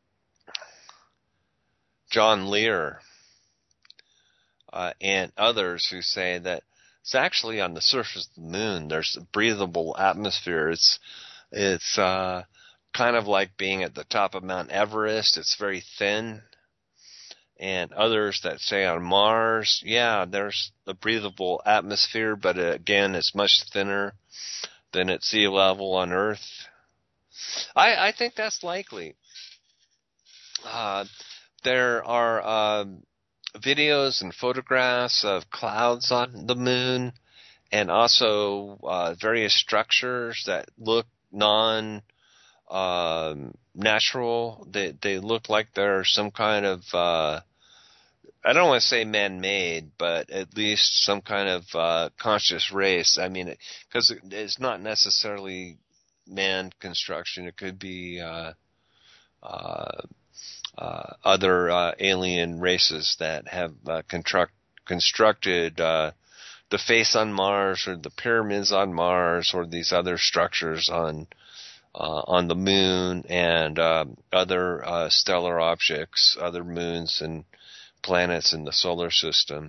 John Lear uh, and others who say that it's actually on the surface of the moon. There's a breathable atmosphere. It's it's uh, kind of like being at the top of Mount Everest. It's very thin. And others that say on Mars, yeah, there's a breathable atmosphere, but again, it's much thinner than at sea level on Earth. I, I think that's likely. Uh, there are uh, videos and photographs of clouds on the moon, and also uh, various structures that look non Um, natural. They they look like they're some kind of uh, I don't want to say man-made, but at least some kind of uh, conscious race. I mean, because it, it's not necessarily man construction. It could be uh, uh, uh, other uh, alien races that have uh, construct, constructed uh, the face on Mars, or the pyramids on Mars, or these other structures on Uh, on the moon, and uh, other uh, stellar objects, other moons and planets in the solar system.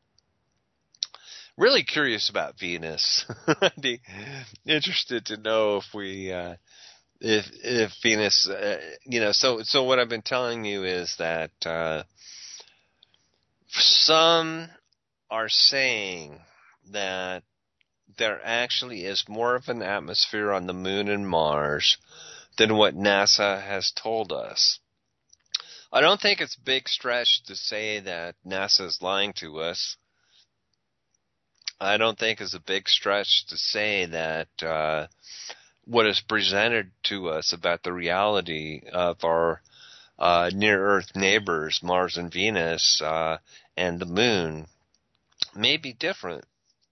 Really curious about Venus. I'd be interested to know if we, uh, if if Venus, uh, you know. So so what I've been telling you is that uh, some are saying that there actually is more of an atmosphere on the moon and Mars than what NASA has told us. I don't think it's a big stretch to say that NASA is lying to us. I don't think it's a big stretch to say that uh, what is presented to us about the reality of our uh, near-Earth neighbors, Mars and Venus, uh, and the moon, may be different.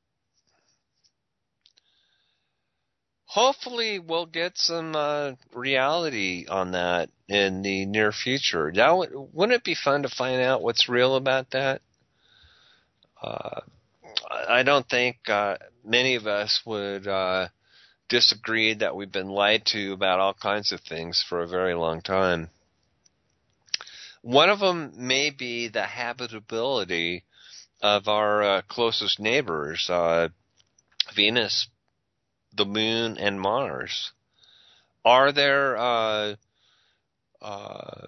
Hopefully we'll get some uh, reality on that in the near future. Now, wouldn't it be fun to find out what's real about that? Uh, I don't think uh, many of us would uh, disagree that we've been lied to about all kinds of things for a very long time. One of them may be the habitability of our uh, closest neighbors, uh, Venus, the moon, and Mars. Are there uh, uh,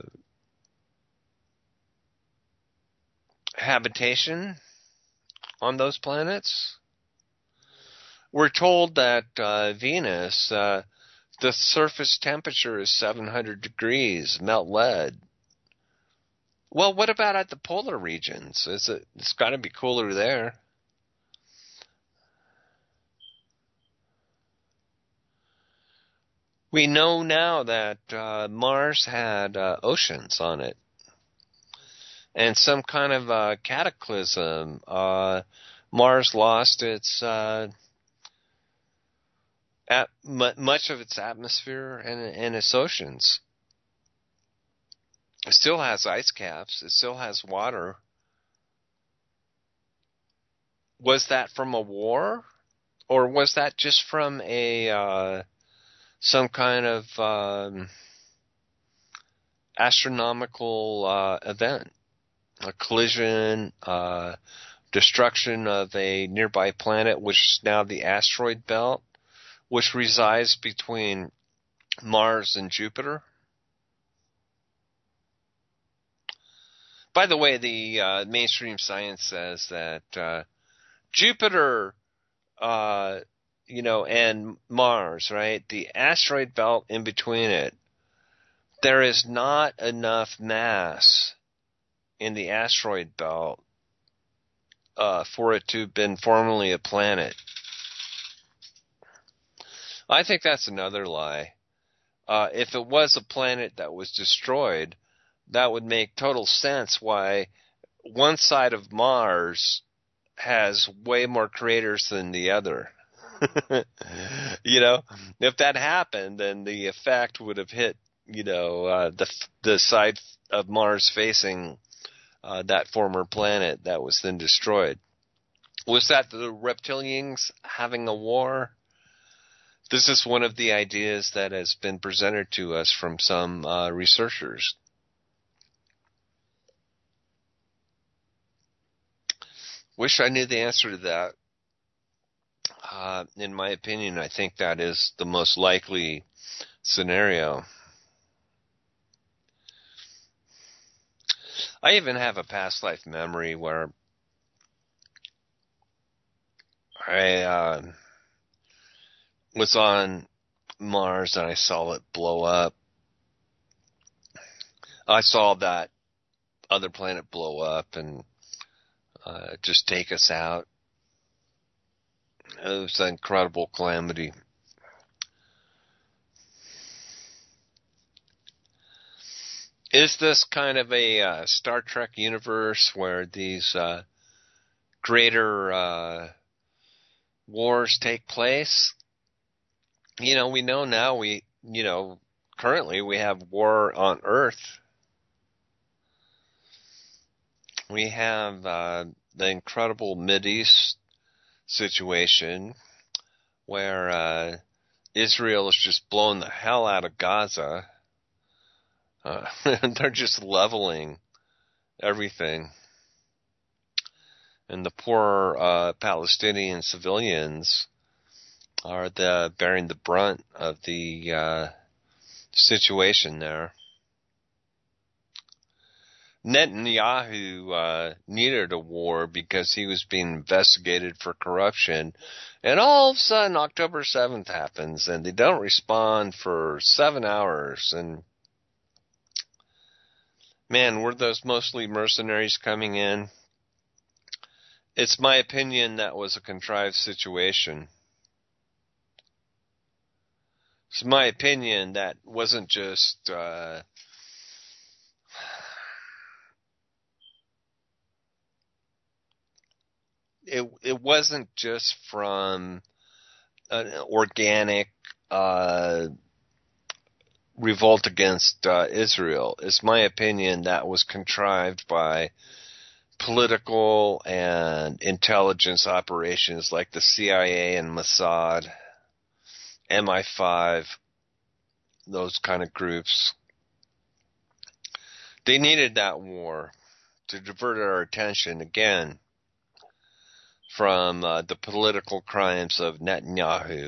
habitation on those planets? We're told that uh, Venus, uh, the surface temperature is seven hundred degrees, melt lead. Well, what about at the polar regions? Is it, it's got to be cooler there. We know now that uh, Mars had uh, oceans on it. And some kind of uh, cataclysm. Uh, Mars lost its uh, at, m- much of its atmosphere and, and its oceans. It still has ice caps. It still has water. Was that from a war? Or was that just from a uh, some kind of um, astronomical uh, event? A collision, uh, destruction of a nearby planet, which is now the asteroid belt, which resides between Mars and Jupiter. By the way, the uh, mainstream science says that uh, Jupiter, uh, you know, and Mars, right, the asteroid belt in between it, there is not enough mass in the asteroid belt uh, for it to have been formerly a planet. I think that's another lie. Uh, if it was a planet that was destroyed, that would make total sense why one side of Mars has way more craters than the other. You know, if that happened, then the effect would have hit, you know, uh, the the side of Mars facing Uh, that former planet that was then destroyed. Was that the reptilians having a war? This is one of the ideas that has been presented to us from some uh, researchers. Wish I knew the answer to that. Uh, in my opinion, I think that is the most likely scenario. I even have a past life memory where I uh, was on Mars and I saw it blow up. I saw that other planet blow up and uh, just take us out. It was an incredible calamity. Is this kind of a uh, Star Trek universe where these uh, greater uh, wars take place? You know, we know now we, you know, currently we have war on Earth. We have uh, the incredible Mideast situation where uh, Israel is just blowing the hell out of Gaza. Uh, they're just leveling everything. And the poor uh, Palestinian civilians are the bearing the brunt of the uh, situation there. Netanyahu uh, needed a war because he was being investigated for corruption. And all of a sudden, October seventh happens, and they don't respond for seven hours. And, man, were those mostly mercenaries coming in? It's my opinion that was a contrived situation. It's my opinion that wasn't just... Uh, It it wasn't just from an organic uh, revolt against uh, Israel. It's my opinion that was contrived by political and intelligence operations like the C I A and Mossad, M I five, those kind of groups. They needed that war to divert our attention again from uh, the political crimes of Netanyahu.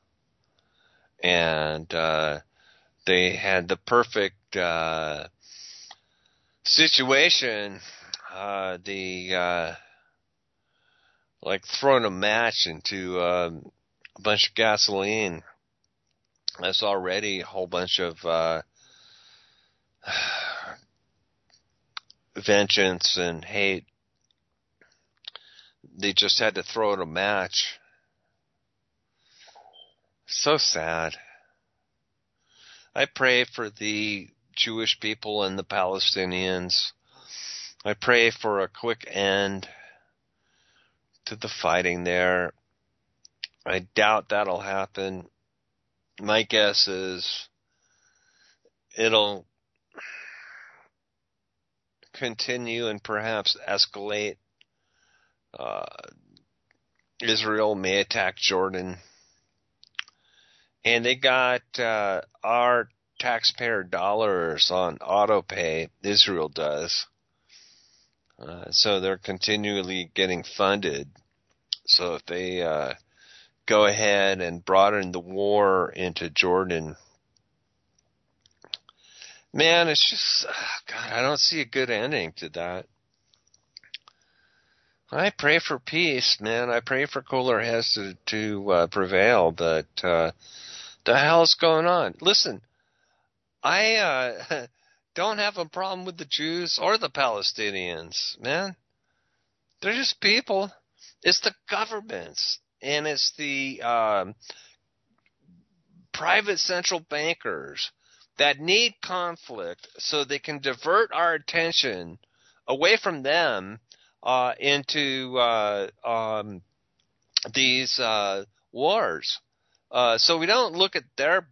And uh, they had the perfect uh, situation, uh, the uh, like throwing a match into um, a bunch of gasoline. There's already a whole bunch of uh, vengeance and hate. They just had to throw it a match. So sad. I pray for the Jewish people and the Palestinians. I pray for a quick end to the fighting there. I doubt that'll happen. My guess is it'll continue and perhaps escalate. Uh, Israel may attack Jordan. And they got uh, our taxpayer dollars on auto pay. Israel does. Uh, so they're continually getting funded. So if they uh, go ahead and broaden the war into Jordan, man, it's just, oh God, I don't see a good ending to that. I pray for peace, man. I pray for cooler heads to, to uh, prevail, but uh, the hell's going on? Listen, I uh, don't have a problem with the Jews or the Palestinians, man. They're just people. It's the governments, and it's the um, private central bankers that need conflict so they can divert our attention away from them Uh, into uh, um, these uh, wars. Uh, so we don't look at their...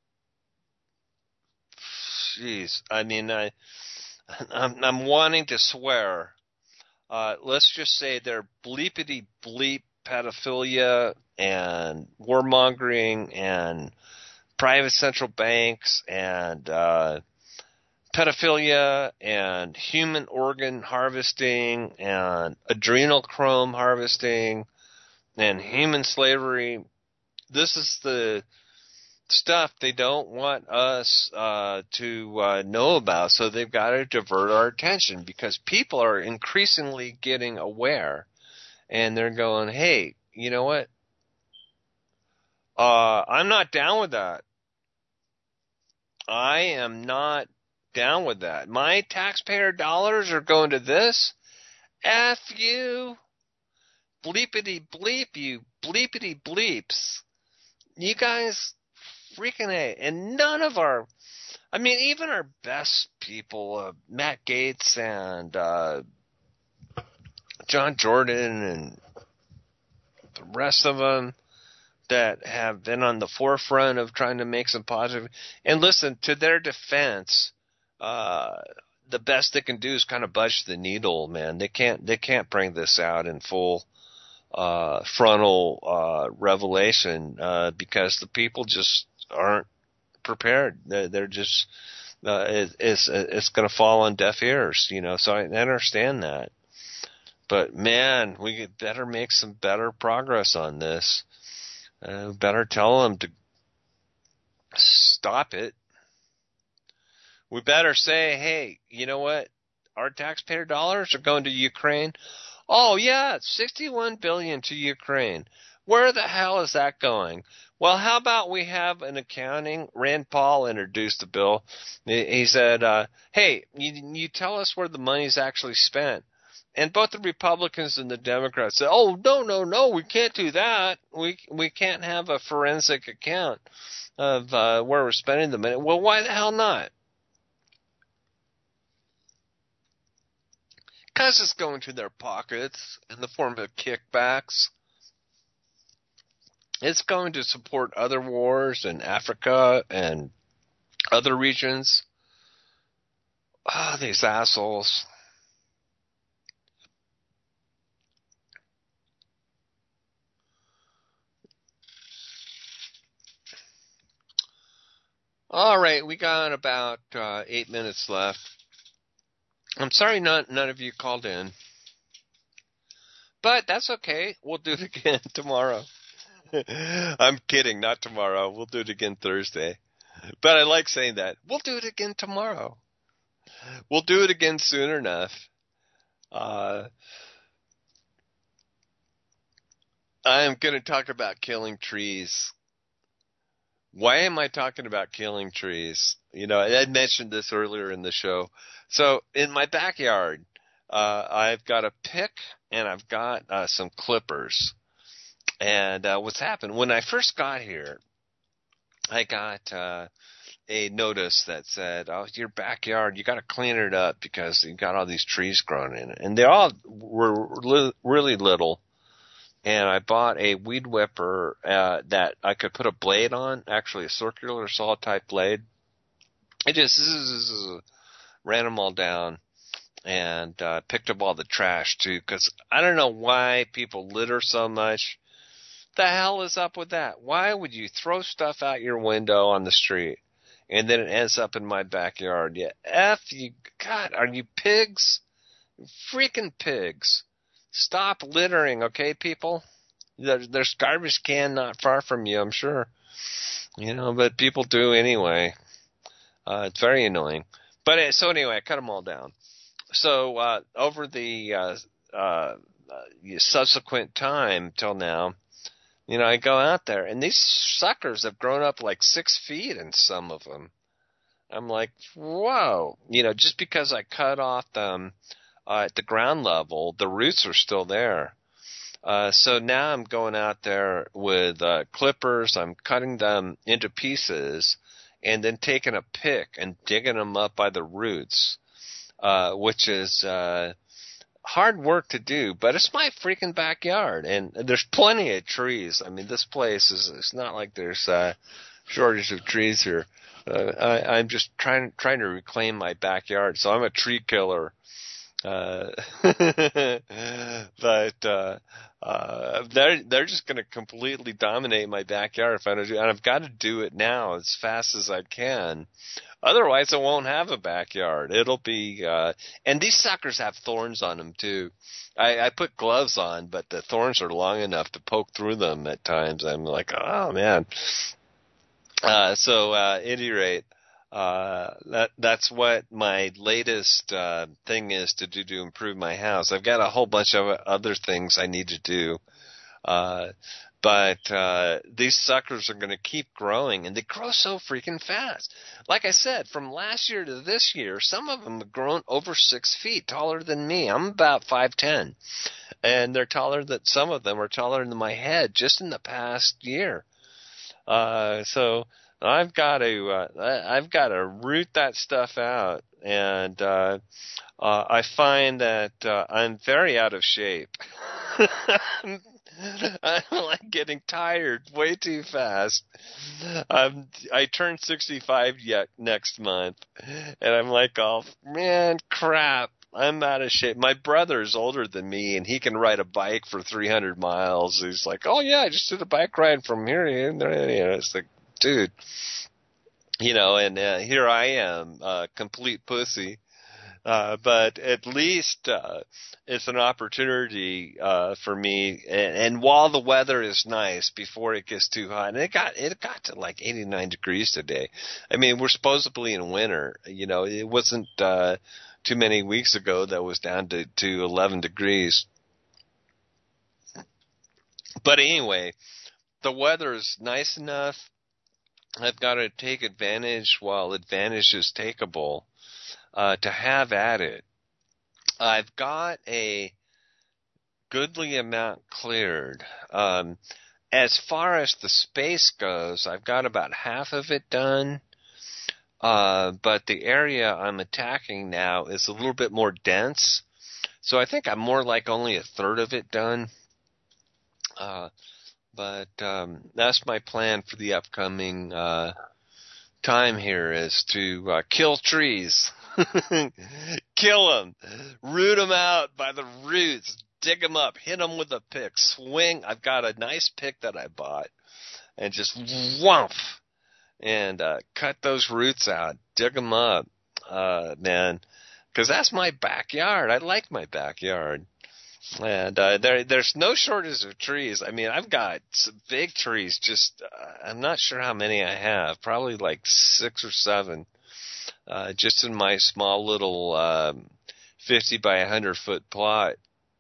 Jeez, I mean, I, I'm, I'm wanting to swear. Uh, let's just say their bleepity-bleep pedophilia and warmongering and private central banks and... Uh, pedophilia and human organ harvesting and adrenochrome harvesting and human slavery. This is the stuff they don't want us uh, to uh, know about, so they've got to divert our attention because people are increasingly getting aware, and they're going, hey, you know what? Uh, I'm not down with that. I am not down with that. My taxpayer dollars are going to this. F you. Bleepity bleep, you bleepity bleeps. You guys freaking A. And none of our, I mean, even our best people, uh, Matt Gaetz and uh, John Jordan and the rest of them that have been on the forefront of trying to make some positive. And listen, to their defense, Uh, the best they can do is kind of budge the needle, man. They can't, they can't bring this out in full, uh, frontal, uh, revelation, uh, because the people just aren't prepared. They're, they're just, uh, it, it's, it's going to fall on deaf ears, you know, so I understand that. But man, we better make some better progress on this. Uh, better tell them to stop it. We better say, hey, you know what? our taxpayer dollars are going to Ukraine. Oh, yeah, sixty-one billion dollars to Ukraine. Where the hell is that going? Well, how about we have an accounting? Rand Paul introduced the bill. He said, uh, hey, you, you tell us where the money's actually spent. And both the Republicans and the Democrats said, oh, no, no, no, we can't do that. We we can't have a forensic account of uh, where we're spending the money. Well, why the hell not? Because it's going to their pockets in the form of kickbacks. It's going to support other wars in Africa and other regions. Ah, oh, these assholes. All right, we got about uh, eight minutes left. I'm sorry not, none of you called in. But that's okay. We'll do it again tomorrow. I'm kidding, not tomorrow. We'll do it again Thursday. But I like saying that. We'll do it again tomorrow. We'll do it again soon enough. Uh, I'm going to talk about killing trees. Why am I talking about killing trees? You know, I mentioned this earlier in the show. So in my backyard, uh, I've got a pick and I've got uh, some clippers. And uh, what's happened, when I first got here, I got uh, a notice that said, oh, your backyard, you got to clean it up because you've got all these trees growing in it. And they all were li- really little. And I bought a weed whipper uh, that I could put a blade on, actually a circular saw type blade. It just zzz, ran them all down and uh, picked up all the trash too, because I don't know why people litter so much. The hell is up with that? Why would you throw stuff out your window on the street and then it ends up in my backyard? Yeah, F you, God, are you pigs? Freaking pigs. Stop littering, okay, people? There, there's garbage can not far from you, I'm sure. You know, but people do anyway. Uh, it's very annoying. But uh, so anyway, I cut them all down. So uh, over the uh, uh, subsequent time till now, you know, I go out there, and these suckers have grown up like six feet in some of them. I'm like, whoa. You know, just because I cut off them uh, at the ground level, the roots are still there. Uh, so now I'm going out there with uh, clippers. I'm cutting them into pieces and then taking a pick and digging them up by the roots, uh, which is uh, hard work to do, but it's my freaking backyard, and there's plenty of trees. I mean, this place is, it's not like there's a shortage of trees here. Uh, I, I'm just trying trying to reclaim my backyard, so I'm a tree killer. Uh, but uh, uh, they're they're just going to completely dominate my backyard if I don't do it, and I've got to do it now as fast as I can. Otherwise, I won't have a backyard. It'll be uh, and these suckers have thorns on them too. I, I put gloves on, but the thorns are long enough to poke through them at times. I'm like, oh man. Uh, so uh, at any rate. Uh, that, that's what my latest, uh, thing is to do to improve my house. I've got a whole bunch of other things I need to do. Uh, but, uh, these suckers are going to keep growing, and they grow so freaking fast. Like I said, from last year to this year, some of them have grown over six feet, taller than me. I'm about five ten, and they're taller than, some of them are taller than my head just in the past year. Uh, so, I've got to, uh, I've got to root that stuff out, and uh, uh, I find that uh, I'm very out of shape. I'm like getting tired way too fast. Um, I turn sixty-five yet next month, and I'm like, oh man, crap. I'm out of shape. My brother is older than me, and he can ride a bike for three hundred miles. He's like, oh yeah, I just did a bike ride from here to there. You know, it's like, dude, you know, and uh, here I am, uh, complete pussy. Uh, but at least uh, it's an opportunity uh, for me. And, and while the weather is nice, before it gets too hot, and it got it got to like eighty-nine degrees today. I mean, we're supposedly in winter. You know, it wasn't uh, too many weeks ago that was down to, to eleven degrees. But anyway, the weather is nice enough. I've got to take advantage while advantage is takeable uh, to have at it. I've got a goodly amount cleared. Um, as far as the space goes, I've got about half of it done. Uh, but the area I'm attacking now is a little bit more dense. So I think I'm more like only a third of it done. Uh, but um, that's my plan for the upcoming uh, time here, is to uh, kill trees. Kill them. Root them out by the roots. Dig them up. Hit them with a pick. Swing. I've got a nice pick that I bought. And just whomp. And uh, cut those roots out. Dig them up. Uh, man. Because that's my backyard. I like my backyard. And uh, there, there's no shortage of trees. I mean, I've got some big trees. Just, uh, I'm not sure how many I have. Probably like six or seven. Uh, just in my small little um, fifty by one hundred foot plot.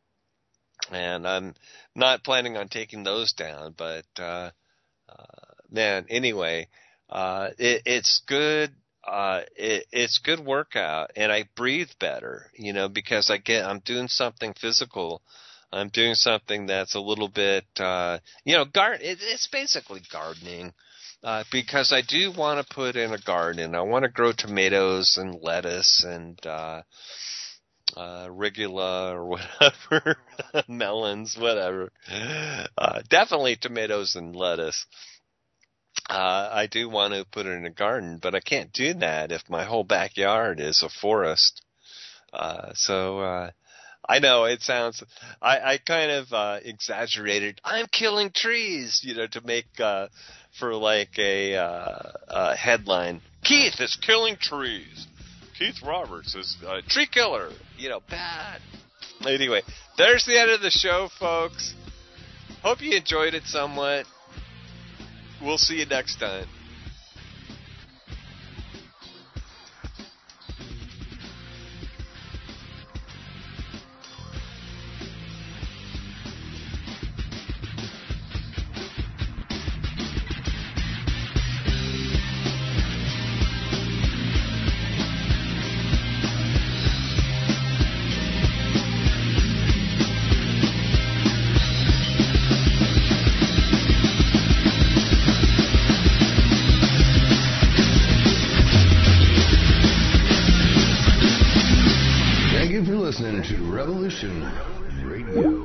And I'm not planning on taking those down. But, uh, uh, man, anyway, uh, it, it's good. Uh, it, it's good workout, and I breathe better, you know, because I get, I'm doing something physical. I'm doing something that's a little bit, uh, you know, gar- it, it's basically gardening, uh, because I do want to put in a garden. I want to grow tomatoes and lettuce and, uh, uh, arugula or whatever, melons, whatever. Uh, definitely tomatoes and lettuce. Uh, I do want to put it in a garden, but I can't do that if my whole backyard is a forest. Uh, so, uh, I know it sounds, I, I kind of, uh, exaggerated. I'm killing trees, you know, to make, uh, for like a, uh, a headline. Keith is killing trees. Keith Roberts is a tree killer. You know, bad. Anyway, there's the end of the show, folks. Hope you enjoyed it somewhat. We'll see you next time. Listening to Revolution Radio.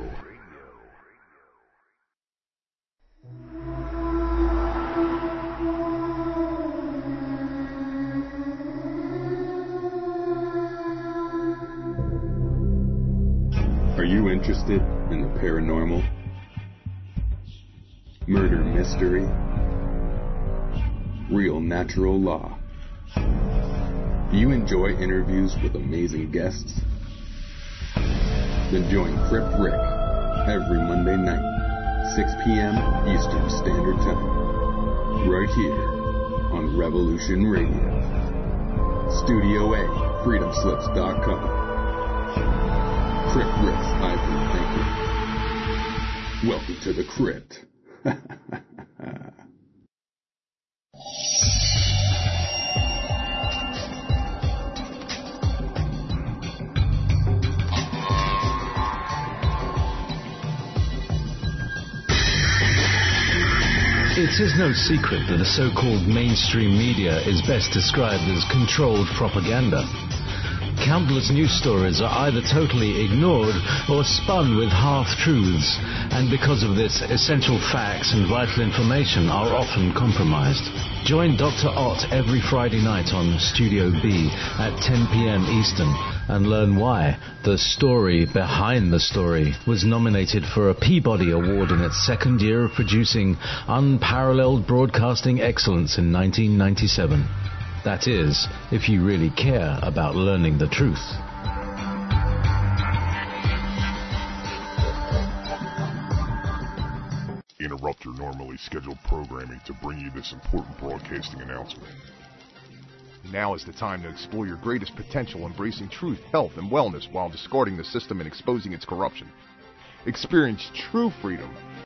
Are you interested in the paranormal, murder mystery, real natural law? Do you enjoy interviews with amazing guests? Then join Crypt Rick every Monday night, six p.m. Eastern Standard Time, right here on Revolution Radio. Studio A, freedom slips dot com. Crypt Rick's Ivory Thinker. Welcome to the Crypt. It is no secret that the so-called mainstream media is best described as controlled propaganda. Countless news stories are either totally ignored or spun with half-truths, and because of this, essential facts and vital information are often compromised. Join Doctor Ott every Friday night on Studio B at ten p.m. Eastern and learn why The Story Behind the Story was nominated for a Peabody Award in its second year of producing unparalleled broadcasting excellence in nineteen ninety-seven. That is, if you really care about learning the truth. Interrupt your normally scheduled programming to bring you this important broadcasting announcement. Now is the time to explore your greatest potential, embracing truth, health, and wellness while discarding the system and exposing its corruption. Experience true freedom